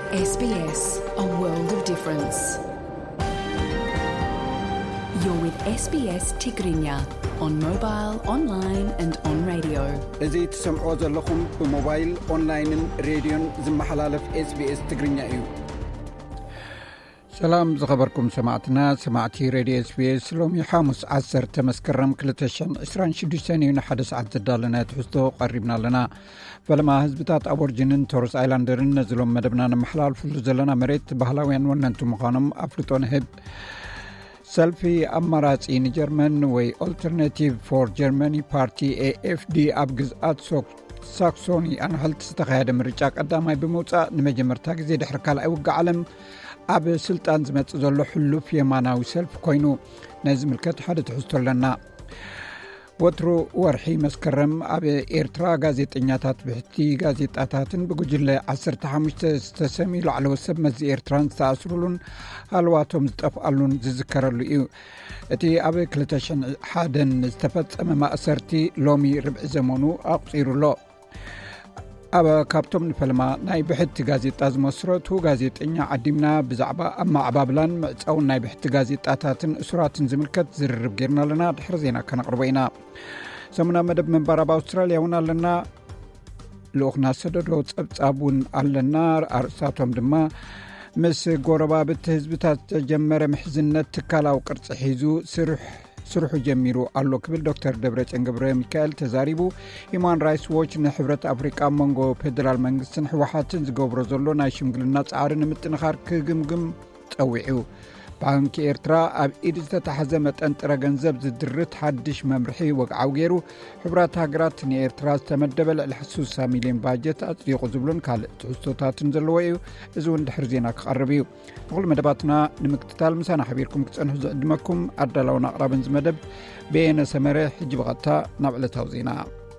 SBS, a world of difference. You're with SBS Tigrinya on mobile, online and on radio. إذا تسمعوا ذلكم بموبايل، أونلاين، راديو زمحلالف SBS Tigrinya እዩ. سلام زخبركم سماعتي راديو SBS لومي حامس 10 مسكرم 2026 نحد ساعات زدالنا تحستو قربنا لنا فلما هزبتات أبورجينين تورس آيلاندرين نزلهم مدبنا نمحلال فلو زلنا مريت بهلاوين وننتو مقانم أفلطون هب سلفي أماراتي نجرمن وي Alternative for Germany Party AFD أبقزات ساكسوني أنهلت ستخياد مريجاك قدامي بموتا نمجمرتا كزي دحر كالا أوقع علم أب سلطان زمت زلو حلوف يماناوي سلف كوينو نازم الكت حدث حستر لنا وترو ورحي مسكرم أب إيرترا غازيتنياتات بحتي غازيتاتاتن بقجل 15 استسمي لعلو السب مزي إيرتران تأسرلون هالواتهم زتفقلون زذكرلو إيو اتي أب كلتشن حادن استفت أمام أسرتي لومي ربع زمانو أقصيرو له أبا كابتوم نفلما ناي بحث غازيطة زمسرتو غازيطنيا عديمنا بزعبا أما عبابلان مأتاو ناي بحث غازيطاتاتن أسراتن زملكت زرب غيرنا لنا دحر زينا كنقربينا سمنا مدب من بارابا أستراليا هنا لنا لوخنا سددو تسابون علنا أرساتهم دما مس غوربا بتهزبتات جمر محزنة تكالا وقرص حيزو سرح جميرو قالو كبل دكتور دبرتشن غبره ميكائيل تزاريبو هيومان رايتس ووتش نحبرت افريقيا مونغو فيدرال منغستن حوحاتن زغبرو زلو ناي شمغلنا صارن متنخار كغمغم طويعو بانك إيرترا أب إيدز تحزمت أنترا جنزب زدرت حدش ممرحي وقعو غيرو حبرات هاقرات ني إيرترا تمدبل الحسوس مليون باجت أطريقو زبلون كال تحستوتاتن زلويو إزون دحر زيناك قربيو نقول مدباتنا نمكتتال مسانا حبيركم كتسنحو زعدمكم أردلونا أقرابن زمدب بين سمره حجب غطا نبعلتاو زينا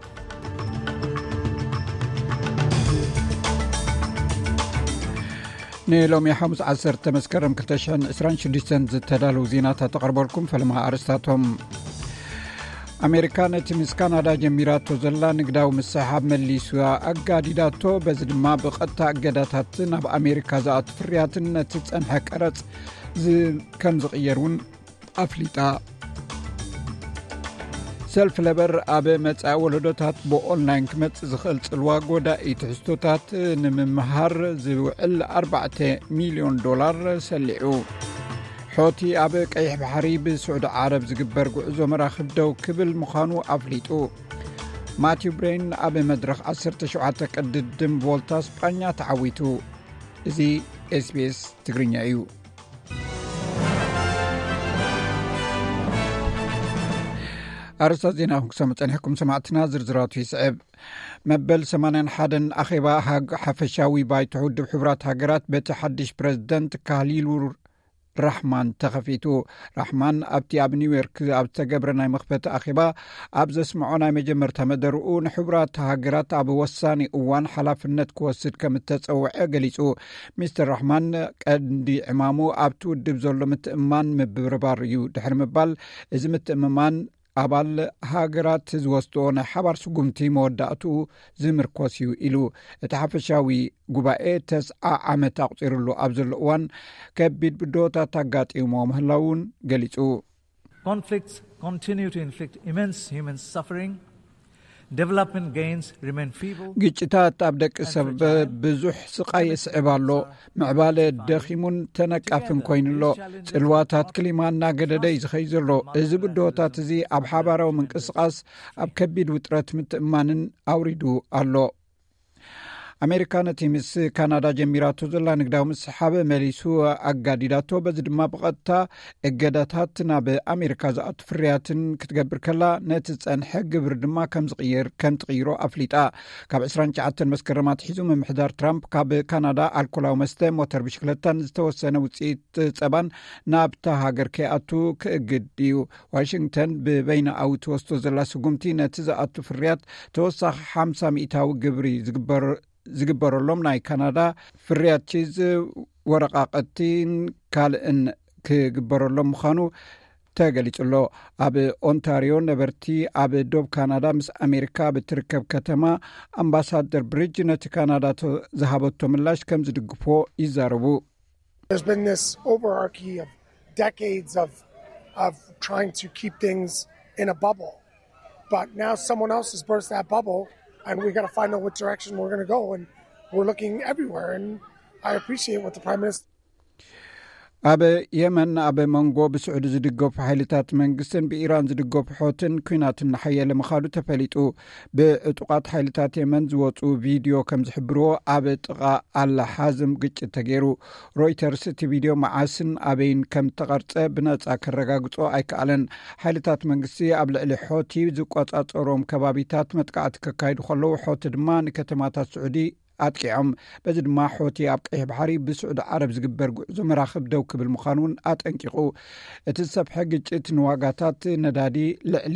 نيلوم يا حمص 10 مسكرم 2026 زتدالو زينات تقربلكم فلما أرستاتهم أمريكانة مس كندا جميراتو زلا نقداو مسحاب مليسوا أقاديداتو بزدما بقطع أقاداتاتنا بأمريكا زاات فرياتن تتسنح كرت كم زغيرون أفليتا سلف لبر أبي متى ولدتات بو أونلاين كمت زخلت الواقو دا يتحستوتات نممهر زوعل 4 مليون دولار سلعو حوتي أبي كيح بحري بسعود عرب زقبر قعزو مراخب دو كبل مخانو أفليتو ماتيو برين أبي مدرخ 10 شعاتك قددم فولتاس بانيا تعويتو زي SBS تقرينيا ايو أرسل زيناهم سمعتناكم سمعتنا زرزرات في سعب مبل 81 أخيبا حفشاوي بايتحود بحبرات هاقرات بتحدش بريزيدنت كاليلو رحمن تخفيتو رحمن أبتي أب نيويورك أبتا قبرنا مخبت أخيبا أبز اسمعونا مجمر تمدرؤون حبرات هاقرات أب وصاني أوان حلاف النت كوسد كمتتصوع قليسو مستر رحمن قدي عمامو أبتو دبزولو متأمان مبربار يو دحر مبال إذا متأمان أبال هاجرات زوستون حبر سقمتي موداتو زمركوسيو إلو تحفشاوي قبائي 9 عام تقطير له أبزل وان كبيد بدوتا تاقات إمام هلاون قليسو Conflicts continue to inflict immense human suffering. Development gains remain feeble. ግጭታት ኣብደቂ ሰብ ብዙሕ ስቃይ ይስዕባሎ ምዕባለ ደኺሙን ተነቃፍን ኮይኑሎ ጽልዋታት ክሊማና ገደደይ ዝኸይዘሎ እዚ ብዶታት እዚ ኣብ ሓባራዊ ምንቅስቃስ ኣብ ከቢድ ውጥረት ምትእማንን አውሪዱ ኣሎ أمريكانة مس كندا جميراتو زلا نقداو مسحابة مليسو أقاديداتو بزدما بغطا إقاداتاتنا بأمريكا زاات فرياتن كتقبر كلا نتسان حق بردما كم تغيرو أفليتا كاب 29 مسكرمات حيزو من محدار ترامب كاب كندا الكولاو مستم وتر بشكلتان زتوسنا وتسيت تسابان نابتا هاجر كياتو كأقديو واشنطن ببين أو توستو زلا سقومتي نتزااتو فريات توسخ 500 قبري زقبرلهم ناي كندا فريات چيز ورقاقتين كالن كقبرلهم مخانو ተገሊጹሎ ኣብ ኦንታሪዮ ነበርቲ ኣብ ዶብ ካናዳ ምስ ኣሜሪካ ብትርከብ ከተማ ኣምባሳደር ብሪጅ ነቲ ካናዳ ዝሃበቶ ምላሽ ከም ዝድግፎ ይዛረቡ There's been this overarchy of decades of trying to keep things in a bubble but now someone else has burst that bubble and we got to find out what direction we're going to go and we're looking everywhere and I appreciate what the prime minister ኣብ የመን ኣብ መንጎ ብስዑድ ዝድገፉ ሓይልታት መንግስትን ብኢራን ዝድገፉ ሖትን ኩናትን ሓየለ መኻዱ ተፈሊጡ ብዕጡቃት ሓይልታት የመን ዝወፁ ቪድዮ ከም ዝሕብርዎ ኣብ ጥቃ አልሓዝም ግጭት ተገይሩ ሮይተርስ እቲ ቪድዮ መዓስን ኣበይን ከም ተቀርጸ ብነጻ ከረጋግጾ ኣይከኣለን ሓይልታት መንግስቲ ኣብ ልዕሊ ሖቲ ዝቆጻጸሮም ከባቢታት መጥቃዕቲ ከካይዱ ከለዉ ሖቲ ድማ ንከተማታት ስዑዲ ኣጥቂዖም በዚ ድማ ሖቲ ኣብ ቀይሕ ባሕሪ ብስዑድ ዓረብ ዝግበር ጉዕዞ መራኽብ ደው ክብል ምዃኑን ኣጠንቂቑ እቲ ዝሰፍሐ ግጭት ንዋጋታት ነዳዲ ልዕሊ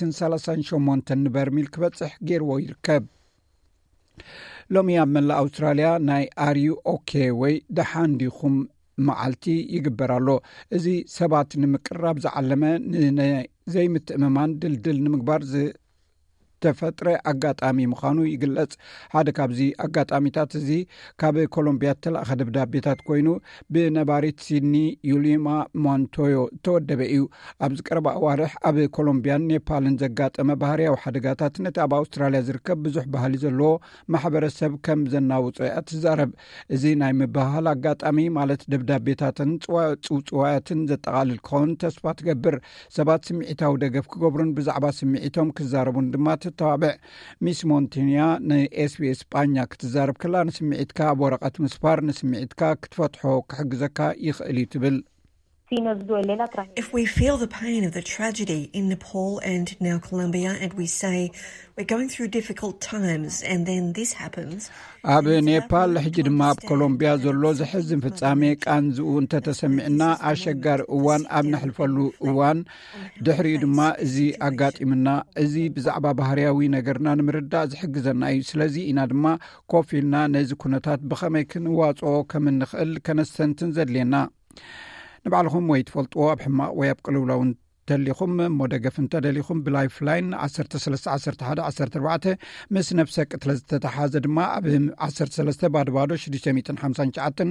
138 በርሚል ክበጽሕ ገይርዎ ይርከብ ሎሚ ኣብ መላእ ኣውስትራልያ ናይ ኣርዩ ኦኬ ወይ ደሓንዲኹም መዓልቲ ይግበራሎ እዚ ሰባት ንምቅራብ ዝዓለመ ዘይምትእመማን ድልድል ንምግባር ተፈጥረ ኣጋጣሚ ምዃኑ ይግለጽ ሓደ ካብዚ ኣጋጣሚታት እዚ ካብ ኮሎምቢያ ተላእኸ ደብዳቤታት ኮይኑ ብነባሪት ሲድኒ ዩሊማ ሞንቶዮ ተወደበ እዩ ኣብ ዝቀረባ ኣዋርሕ ኣብ ኮሎምቢያን ኔፓልን ዘጋጠመ ባህርያዊ ሓደጋታት ነቲ ኣብ ኣውስትራልያ ዝርከብ ብዙሕ ባህሊ ዘለዎ ማሕበረሰብ ከም ዘናውጾ ትዛረብ እዚ ናይ ምባህል ኣጋጣሚ ማለት ደብዳቤታትን ጽውጽዋያትን ዘጠቓልል ክኸውን ተስፋ ትገብር ሰባት ስምዒታዊ ደገፍ ክገብሩን ብዛዕባ ስምዒቶም ክዛረቡን ድማ ተባብዕ ሚስ ሞንቲኒያ ንኤስቢኤስ ስፓኛ ክትዛረብ ከላ ንስምዒትካ ኣብ ወረቐት ምስፋር ንስምዒትካ ክትፈትሖ ክሕግዘካ ይኽእል እዩ ትብል If we feel the pain of the tragedy in Nepal and now Colombia and we say we're going through difficult times and then this happens ኣብ ኔፓል ሕጂ ድማ ኣብ ኮሎምቢያ ዘሎ ዝሕዝን ፍጻሜ ቃንዝኡ እንተተሰሚዕና ኣሸጋሪ እዋን ኣብ ነሕልፈሉ እዋን ድሕሪኡ ድማ እዚ ኣጋጢምና እዚ ብዛዕባ ባህርያዊ ነገርና ንምርዳእ ዝሕግዘና እዩ ስለዚ ኢና ድማ ኮፍ ኢልና ነዚ ኩነታት ብኸመይ ክንዋፅኦ ከም እንኽእል ከነስተንትን ዘድልየና ንባዕልኹም ወይ ትፈልጥዎ ኣብ ሕማቕ ወይ ኣብ ቅልውላውን ተሊኹም ሞደገፍ እንተደሊኹም ብላይፍላይን 131114 ምስ ነፍሰ ቅትለ ዝተተሓዘ ድማ ኣብ 13 ባድባዶ 659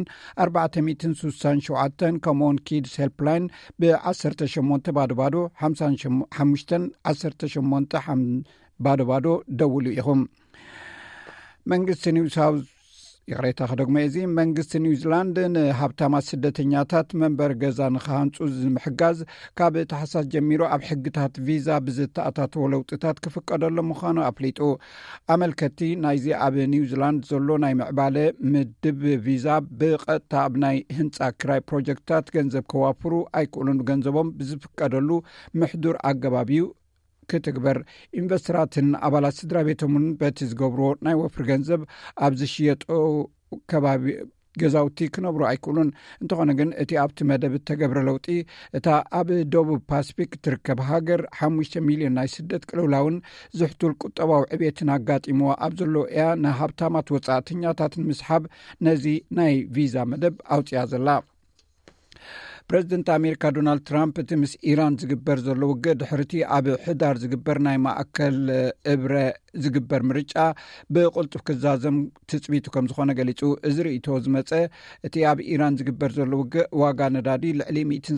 467 ከምኡውን ኪድስ ሄልፕላይን ብ18 ባድባዶ 55 18 ባድባዶ ደውሉ ኢኹም መንግስቲ ኒው ሳውዝ ይቕሬታ ከደግሞ እዚ መንግስቲ ኒውዚላንድ ንሃብታማት ስደተኛታት መንበር ገዛ ንኸሃንፁ ዝምሕጋዝ ካብ ተሓሳስ ጀሚሮ ኣብ ሕግታት ቪዛ ብዝተኣታተወ ለውጥታት ክፍቀደሎ ምዃኑ ኣፍሊጡ ኣመልከቲ ናይዚ ኣብ ኒውዚላንድ ዘሎ ናይ ምዕባለ ምድብ ቪዛ ብቐጥታ ኣብ ናይ ህንፃ ክራይ ፕሮጀክትታት ገንዘብ ከዋፍሩ ኣይክእሉን ገንዘቦም ብዝፍቀደሉ ምሕዱር ኣገባብ እዩ ክትግበር ኢንቨስተራትን ኣባላት ስድራ ቤቶምን በቲ ዝገብሮ ናይ ወፍሪ ገንዘብ ኣብ ዝሽየጦ ከባቢ ገዛውቲ ክነብሩ ኣይክእሉን እንተኾነ ግን እቲ ኣብቲ መደብ ተገብረ ለውጢ እታ ኣብ ደቡብ ፓሲፊክ ትርከብ ሃገር 5 ሚልዮን ናይ ስደት ቅልውላውን ዝሕቱል ቁጠባዊ ዕብየትን ኣጋጢምዋ ኣብ ዘሎ እያ ንሃብታማት ወጻእተኛታትን ምስሓብ ነዚ ናይ ቪዛ መደብ ኣውፅያ ዘላ ፕሬዚደንት ኣሜሪካ ዶናልድ ትራምፕ እቲ ምስ ኢራን ዝግበር ዘሎ ውግእ ድሕርቲ ኣብ ሕዳር ዝግበር ናይ ማእከል እብረ ዝግበር ምርጫ ብቁልጡፍ ክዛዘም ትፅቢቱ ከም ዝኾነ ገሊጹ እዚ ርእይቶ ዝመፀ እቲ ኣብ ኢራን ዝግበር ዘሎ ውግእ ዋጋ ነዳዲ ልዕሊ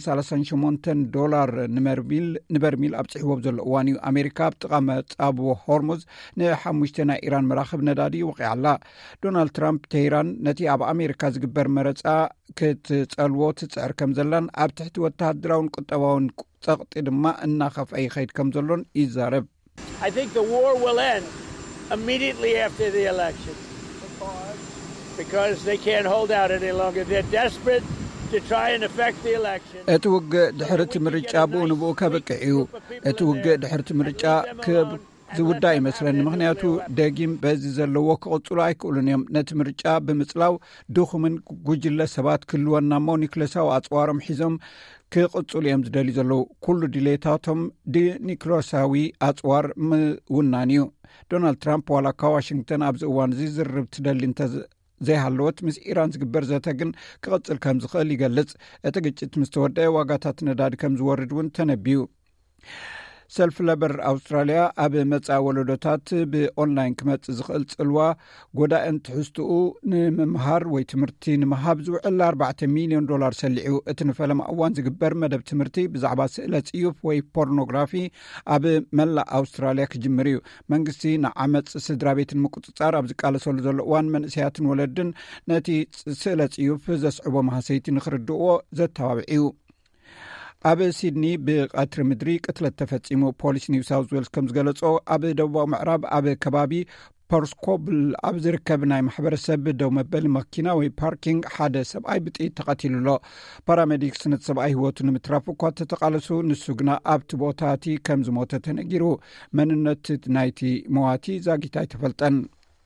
$138 ንበርሚል ኣብፅሕዎ ዘሎ እዋን እዩ ኣሜሪካ ኣብ ጥቓ መጻብ ሆርሙዝ ን5 ናይ ኢራን መራኽብ ነዳዲ ወቂዓላ ዶናልድ ትራምፕ ቴህራን ነቲ ኣብ አሜሪካ ዝግበር መረፃ ክትጸልዎ ትጽዕር ከም ዘላን ኣብ ትሕቲ ወተሃደራውን ቁጠባውን ጸቕጢ ድማ እናኸፍአ ይኸይድ ከም ዘሎን ይዛረብ I think the war will end immediately after the election because they can't hold out any longer. They're desperate to try and affect the election. እቲ ውግእ ድሕርቲ ምርጫ ብኡንብኡ ከበቅዕ እዩ እቲ ውግእ ድሕርቲ ምርጫ ዝውዳእ ይመስለኒ ምክንያቱ ደጊም በዚ ዘለዎ ክቕፅሉ ኣይክእሉን እዮም ነቲ ምርጫ ብምፅላው ድኹምን ጉጅለ ሰባት ክልወና ሞ ኒክለሳዊ ኣፅዋሮም ሒዞም ክቕፅሉ እዮም ዝደልዩ ዘለዉ ኩሉ ድሌታቶም ዲኒክሎሳዊ ኣፅዋር ምውናን እዩ ዶናልድ ትራምፕ ዋላካ ዋሽንግተን ኣብዚ እዋን እዚ ዝርብ ትደሊ ዘይሃለወት ምስ ኢራን ዝግበር ዘተ ግን ክቕጽል ከም ዝኽእል ይገልጽ። እቲ ግጭት ምስ ተወደአ ዋጋታት ነዳዲ ከም ዝወርድ እውን ተነቢዩ። ሰልፍ ለበር ኣውስትራልያ ኣብ መጻኢ ወለዶታት ብኦንላይን ክመጽእ ዝኽእል ጽልዋ ጎዳእን ትሕዝትኡ ንምምሃር ወይ ትምህርቲ ንምሃብ ዝውዕል $4 ሚልዮን ሰሊዑ። እቲ ንፈለማ እዋን ዝግበር መደብ ትምህርቲ ብዛዕባ ስእለ ጽዩፍ ወይ ፖርኖግራፊ ኣብ መላእ ኣውስትራልያ ክጅምር እዩ። መንግስቲ ንዓመፅ ስድራ ቤትን ምቁፅጻር ኣብ ዝቃለሰሉ ዘሎ እዋን መንእሰያትን ወለድን ነቲ ስእለ ጽዩፍ ዘስዕቦ ማህሰይቲ ንኽርድእዎ ዘተባብዒዩ። ኣብ ሲድኒ ብቀትሪ ምድሪ ቅትለት ተፈጺሙ። ፖሊስ ኒው ሳውዝ ዌልስ ከም ዝገለጾ ኣብ ደቡባዊ ምዕራብ ኣብ ከባቢ ፐርስኮብል ኣብ ዝርከብ ናይ ማሕበረሰብ ደው መበሊ መኪና ወይ ፓርኪንግ ሓደ ሰብኣይ ብጥይት ተቐቲሉ ኣሎ። ፓራሜዲክስ ነቲ ሰብኣይ ህይወቱ ንምትራፍ እኳ ተተቃለሱ፣ ንሱ ግና ኣብቲ ቦታቲ ከም ዝሞተ ተነጊሩ። መንነት ናይቲ መዋቲ ዛጊታ ኣይተፈልጠን።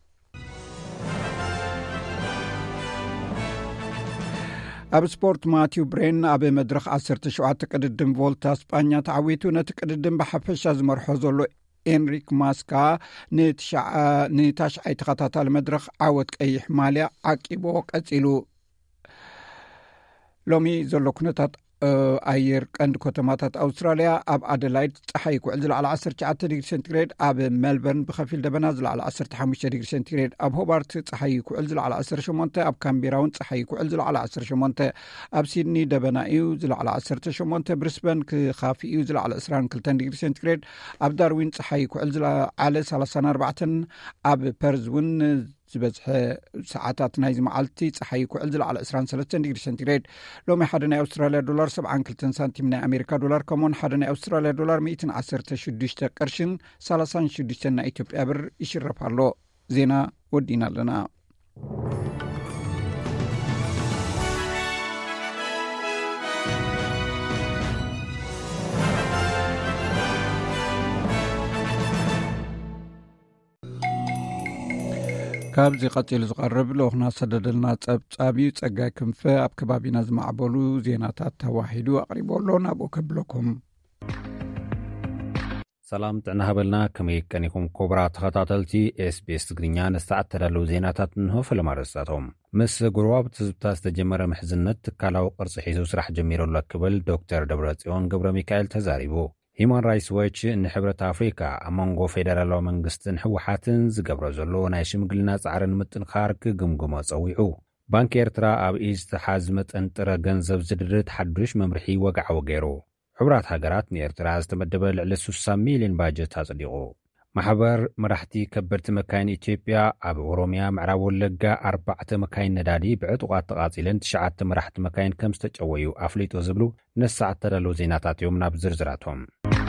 ኣብ ስፖርት ማቲው ብሬን ኣብ መድረኽ 17 ቅድድም ቮልታ ስጳኛ ተዓዊቱ ነቲ ቅድድም ብሓፈሻ ዝመርሖ ዘሎ ኤንሪክ ማስካ ንታሽዓይ ተኸታታሊ መድረኽ ዓወት ቀይሕ ማልያ ዓቂቦ ቀጺሉ። ሎሚ ዘሎ ኩነታት ኣየር ቀንዲ ከተማታት ኣውስትራልያ ኣብ ኣደላይድ ፀሓይ ኩዕል ዝለዓለ 19 ዲግሪ ሴንቲግሬድ፣ ኣብ ሜልበርን ብኸፊል ደበና ዝለዓለ 15 ዲግሪ ሴንቲግሬድ፣ ኣብ ሆባርት ፀሓይ ኩዕል ዝለዓለ 18፣ ኣብ ካምቤራ እውን ፀሓይ ኩዕል ዝለዓለ 18፣ ኣብ ሲድኒ ደበና እዩ ዝለዓለ 18፣ ብሪስበን ክኻፊ እዩ ዝለዓለ 22 ዲግሪ ሴንቲግሬድ፣ ኣብ ዳርዊን ፀሓይ ኩዕል ዝለዓለ 34፣ ኣብ ፐርዝ እውን ዝበዝሐ ሰዓታት ናይ ዝመዓልቲ ፀሓይ ኩዕል ዝለዓለ 23 ዲግሪ ሴንቲግሬድ። ሎሚ ሓደ ናይ ኣውስትራልያ ዶላር 72 ሳንቲም ናይ ኣሜሪካ ዶላር ከምኡን ሓደ ናይ ኣውስትራልያ ዶላር 116 ቅርሽን 36 ናይ ኢትዮጵያ ብር ይሽረፍ ኣሎ። ዜና ወዲና ኣለና። ካብዚ ቀፂሉ ዝቐርብ ለኹና ሰደደልና ጸብጻቢ ጸጋይ ክንፈ ኣብ ከባቢና ዝማዕበሉ ዜናታት ተዋሂዱ ኣቕሪቦሎ ናብኡ ከብለኩም። ሰላም ጥዕና ሃበልና ከመይ ከኒኹም ኮብራ ተኸታተልቲ ኤስቢኤስ ትግርኛ ነስተዓት ተዳለዉ ዜናታት እንሆ ፈለማረስታቶም። ምስ ጉርባብ ትዝብታ ዝተጀመረ ምሕዝነት ትካላዊ ቅርፂ ሒዙ ስራሕ ጀሚረሉ ክብል ዶክተር ደብረጽዮን ገብረ ሚካኤል ተዛሪቡ። ሂማን ራይትስ ዎች ንሕብረት ኣፍሪካ ኣብ መንጎ ፌደራላዊ መንግስትን ሕወሓትን ዝገብሮ ዘሎ ናይ ሽምግልና ጻዕርን ምጥንኻር ክግምግሞ ጸዊዑ። ባንኪ ኤርትራ ኣብ ኢድ ዝተሓዝ መጠን ጥረ ገንዘብ ዝድርት ሓዱሽ መምርሒ ወግዓዊ ገይሩ። ሕቡራት ሃገራት ንኤርትራ ዝተመደበ ልዕሊ 60 ሚልዮን ባጀት ኣጸዲቑ። ማሕበር መራሕቲ ከበድቲ መካይን ኢትዮጵያ ኣብ ኦሮምያ ምዕራብ ወለጋ 4 መካይን ነዳዲ ብዕጡቓት ተቓጺለን 9 መራሕቲ መካይን ከም ዝተጨወዩ ኣፍሊጦ ዝብሉ ነሰዓት ተዳለዉ ዜናታት እዮም። ናብ ዝርዝራቶም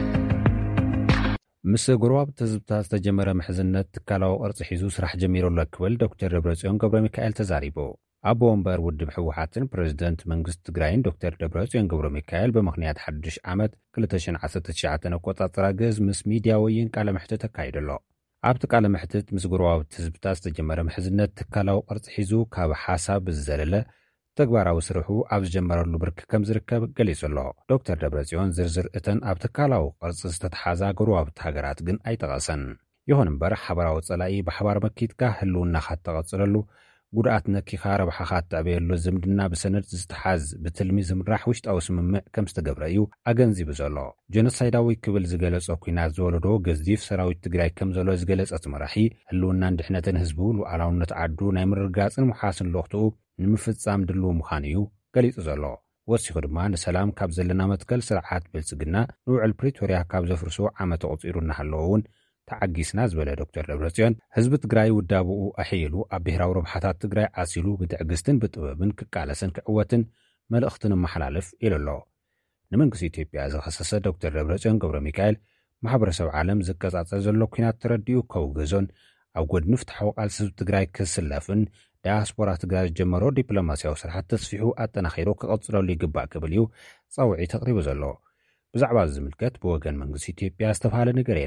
ምስ ጉርባብ ትዝብታ ዝተጀመረ ምሕዝነት ትካላዊ ቅርፂ ሒዙ ስራሕ ጀሚረሉ ክብል ዶክተር ደብረጽዮን ገብረ ሚካኤል ተዛሪቡ። ኣቦ ወንበር ውድብ ሕወሓትን ፕሬዚደንት መንግስቲ ትግራይን ዶክተር ደብረጽዮን ገብረ ሚካኤል ብምኽንያት ሓድሽ ዓመት 2019 ኣቆጻጽራ ገዝ ምስ ሚድያ ወይን ቃለ ምሕትት ኣካይደሎ። ኣብቲ ቃለ ምሕትት ምስ ጉርባብ ትዝብታ ዝተጀመረ ምሕዝነት ትካላዊ ቅርፂ ሒዙ ካብ ሓሳብ ዝዘለለ ተግባራዊ ስርሑ ኣብ ዝጀመረሉ ብርኪ ከም ዝርከብ ገሊጹ ኣሎ። ዶክተር ደብረጽዮን ዝርዝር እተን ኣብ ትካላዊ ቅርፂ ዝተተሓዛ ጉርባብቲ ሃገራት ግን ኣይጠቐሰን። ይኹን እምበር ሓበራዊ ጸላኢ ብሓባር መኪትካ ህልውናኻ እተቐጽለሉ ጉድኣት ነኪኻ ረብሓኻ እትዕበየሉ ዝምድና ብሰነድ ዝተሓዝ ብትልሚ ዝምራሕ ውሽጣዊ ስምምዕ ከም ዝተገብረ እዩ ኣገንዚቡ ዘሎ። ጀኖሳይዳዊ ክብል ዝገለጾ ኩናት ዝወለዶ ገዚፍ ሰራዊት ትግራይ ከም ዘሎ ዝገለጸት መራሒ ህልውናን ድሕነትን ህዝቡ ሉዓላውነት ዓዱ ናይ ምርጋጽን ምሓስን ለኽትኡ ንምፍጻም ድልው ምዃን እዩ ገሊጹ ዘሎ። ወሲኹ ድማ ንሰላም ካብ ዘለና መትከል ስርዓት ብልጽግና ንውዕል ፕሪቶርያ ካብ ዘፍርሶ ዓመት ቁፂሩ እናሃለዎ እውን ተዓጊስና ዝበለ ዶክተር ደብረጽዮን ህዝቢ ትግራይ ውዳብኡ ኣሕይሉ ኣብ ብሔራዊ ረብሓታት ትግራይ ዓሲሉ ብትዕግስትን ብጥበብን ክቃለስን ክዕወትን መልእኽትን መሓላለፍ ኢሉ ኣሎ። ንመንግስቲ ኢትዮጵያ ዝኸሰሰ ዶክተር ደብረጽዮን ገብረ ሚካኤል ማሕበረሰብ ዓለም ዝቀጻጸር ዘሎ ኩናት ተረዲኡ ከውግዞን ኣብ ጎድኒ ፍትሓዊ ቃልሲ ህዝቢ ትግራይ ክስለፍን ዳያስፖራ ትግራይ ዝጀመሮ ዲፕሎማስያዊ ስርሓት ተስፊሑ ኣጠናኺሩ ክቐጽለሉ ይግባእ ክብል እዩ ጻውዒት ተቕሪቡ ዘሎ። ብዛዕባ ዝምልከት ብወገን መንግስቲ ኢትዮጵያ ዝተባሃለ ነገር የለን።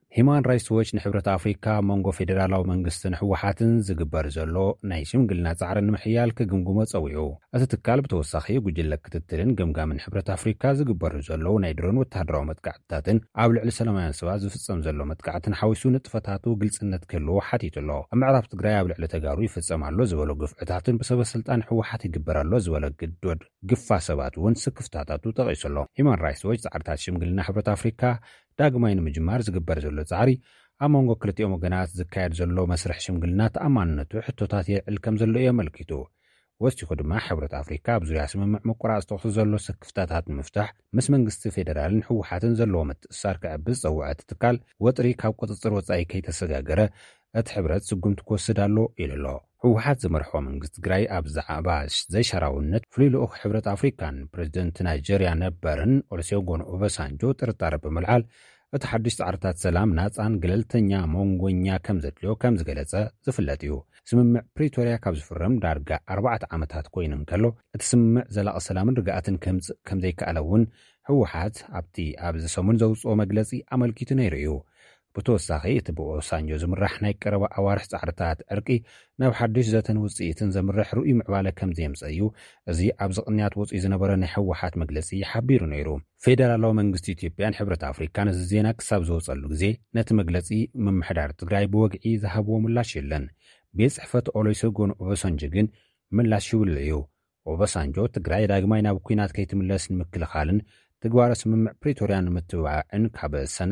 ሂማን ራይትስ ዎች ንሕብረት ኣፍሪካ መንጎ ፌደራላዊ መንግስትን ሕወሓትን ዝግበር ዘሎ ናይ ሽምግልና ጻዕሪ ንምሕያል ክግምግሞ ጸዊዑ እቲ ትካል ብተወሳኺ ጉጅለ ክትትልን ግምጋምን ሕብረት ኣፍሪካ ዝግበሩ ዘለዉ ናይ ድሮን ወተሃደራዊ መጥቃዕትታትን ኣብ ልዕሊ ሰላማውያን ሰባት ዝፍጸም ዘሎ መጥቃዕትን ሓዊሱ ንጥፈታቱ ግልጽነት ክህልዎ ሓቲቱ ኣሎ። ኣብ ምዕራብ ትግራይ ኣብ ልዕሊ ተጋሩ ይፍጸም ኣሎ ዝበሎ ግፍዕታትን ብሰበስልጣን ሕወሓት ይግበር ኣሎ ዝበሎ ግድዶድ ግፋ ሰባት እውን ስክፍታታቱ ጠቒሱ ኣሎ። ሂማን ራይትስ ዎች ጻዕርታት ሽምግልና ሕብረት ኣፍሪካ ዳግማይ ንምጅማር ዝግበር ዘሎ ጻዕሪ ኣብ መንጎ ክልቲኦም ወገናት ዝካየድ ዘሎ መስርሕ ሽምግልና ተኣማንነቱ ሕቶታት የልዕል ከም ዘሎ የመልኪቱ። ወሲኹ ድማ ሕብረት ኣፍሪካ ኣብ ዙርያ ስምምዕ ምቁራጽ ተኽሲ ዘሎ ስክፍታታት ንምፍታሕ ምስ መንግስቲ ፌደራልን ሕወሓትን ዘለዎ ምትእስሳር ክዕብዝ ጸውዐት ትካል ወጥሪ ካብ ቁጽጽር ወጻኢ ከይተሰጋገረ እቲ ሕብረት ስጉምቲ ክወስድ ኣሎ ኢሉ ኣሎ። ሕወሓት ዝመርሖ መንግስቲ ትግራይ ኣብ ዛዕባ ዘይሸራውነት ፍሉይ ልኡኽ ሕብረት ኣፍሪካን ፕሬዚደንት ናይጀርያ ነበርን ኦሉሴጉን ኦባሳንጆ ጥርጣረ ብምልዓል እቲ ሓድሽ ጻዕርታት ሰላም ናጻን ገለልተኛ መንጎኛ ከም ዘድልዮ ከም ዝገለጸ ዝፍለጥ እዩ። ስምምዕ ፕሪቶርያ ካብ ዝፍረም ዳርጋ 4 ዓመታት ኮይኑ እንከሎ እቲ ስምምዕ ዘላቒ ሰላምን ርግኣትን ከምጽእ ከም ዘይከኣለ እውን ሕወሓት ኣብቲ ኣብዚ ሰሙን ዘውፅኦ መግለጺ ኣመልኪቱ ነይሩ እዩ። ብተወሳኺ እቲ ብኦባሳንጆ ዝምራሕ ናይ ቀረባ ኣዋርሕ ጻዕርታት ዕርቂ ናብ ሓድሽ ዘተን ውፅኢትን ዘምርሕ ርኡይ ምዕባለ ከም ዘየምጽእ እዩ እዚ ኣብ ዝቕንያት ወፂኡ ዝነበረ ናይ ሕወሓት መግለጺ ሓቢሩ ነይሩ። ፌደራላዊ መንግስቲ ኢትዮጵያን ሕብረት ኣፍሪካን እዚ ዜና ክሳብ ዝወጸሉ ግዜ ነቲ መግለጺ ምምሕዳር ትግራይ ብወግዒ ዝሃብዎ ምላሽ የለን። ቤት ጽሕፈት ኦሉሴጉን ኦባሳንጆ ግን ምላሽ ይውል እዩ። ኦባሳንጆ ትግራይ ዳግማይ ናብ ኩናት ከይትምለስ ንምክልኻልን ትግባረ ስምምዕ ፕሪቶርያ ንምትብባዕን ካብ ሰነ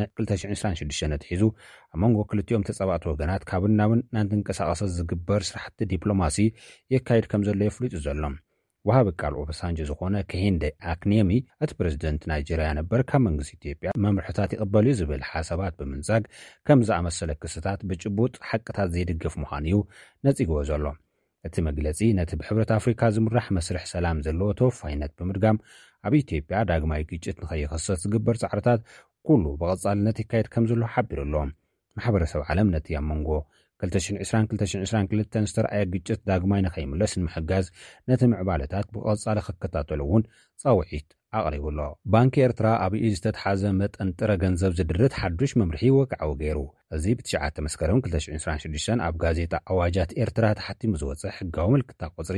2026 ሒዙ ኣብ መንጎ ክልቲኦም ተጸባእቲ ወገናት ካብን ናብን እናተንቀሳቐሰ ዝግበር ስራሕቲ ዲፕሎማሲ የካይድ ከም ዘሎ የፍልጡ ዘሎ። ወሃቢ ቃል ኦባሳንጆ ዝኾነ ከሂንደ ኣክኔሚ እቲ ፕሬዚደንት ናይጀርያ ነበር ካብ መንግስቲ ኢትዮጵያ መምርሕታት ይቕበሉ ዝብል ሓሳባት ብምንዛግ ከም ዝኣመሰለ ክስታት ብጭቡጥ ሓቅታት ዘይድገፍ ምዃኑ እዩ ነጺግዎ ዘሎ። እቲ መግለጺ ነቲ ብሕብረት ኣፍሪካ ዝምራሕ መስርሕ ሰላም ዘለዎ ተወፋይነት ብምድጋም ኣብ ኢትዮጵያ ዳግማይ ግጭት ንኸይኸሰት ዝግበር ጻዕርታት ኩሉ ብቐጻልነት ይካየድ ከም ዘሎ ሓቢሩ ኣሎ። ማሕበረሰብ ዓለም ነቲ ኣብ መንጎ 2022 ዝተረኣየ ግጭት ዳግማይ ንኸይምለስ ንምሕጋዝ ነቲ ምዕባለታት ብቐጻሊ ክከታተሉ እውን ጻውዒት ኣቕሪቡ ኣሎ። ባንኪ ኤርትራ ኣብ ኢድ ዝተተሓዘ መጠን ጥረ ገንዘብ ዝድርት ሓዱሽ መምርሒ ወግዓዊ ገይሩ። እዚ ብ9 መስከረም 2026 ኣብ ጋዜጣ ኣዋጃት ኤርትራ ተሓቲሙ ዝወፅእ ሕጋዊ ምልክታ ቁፅሪ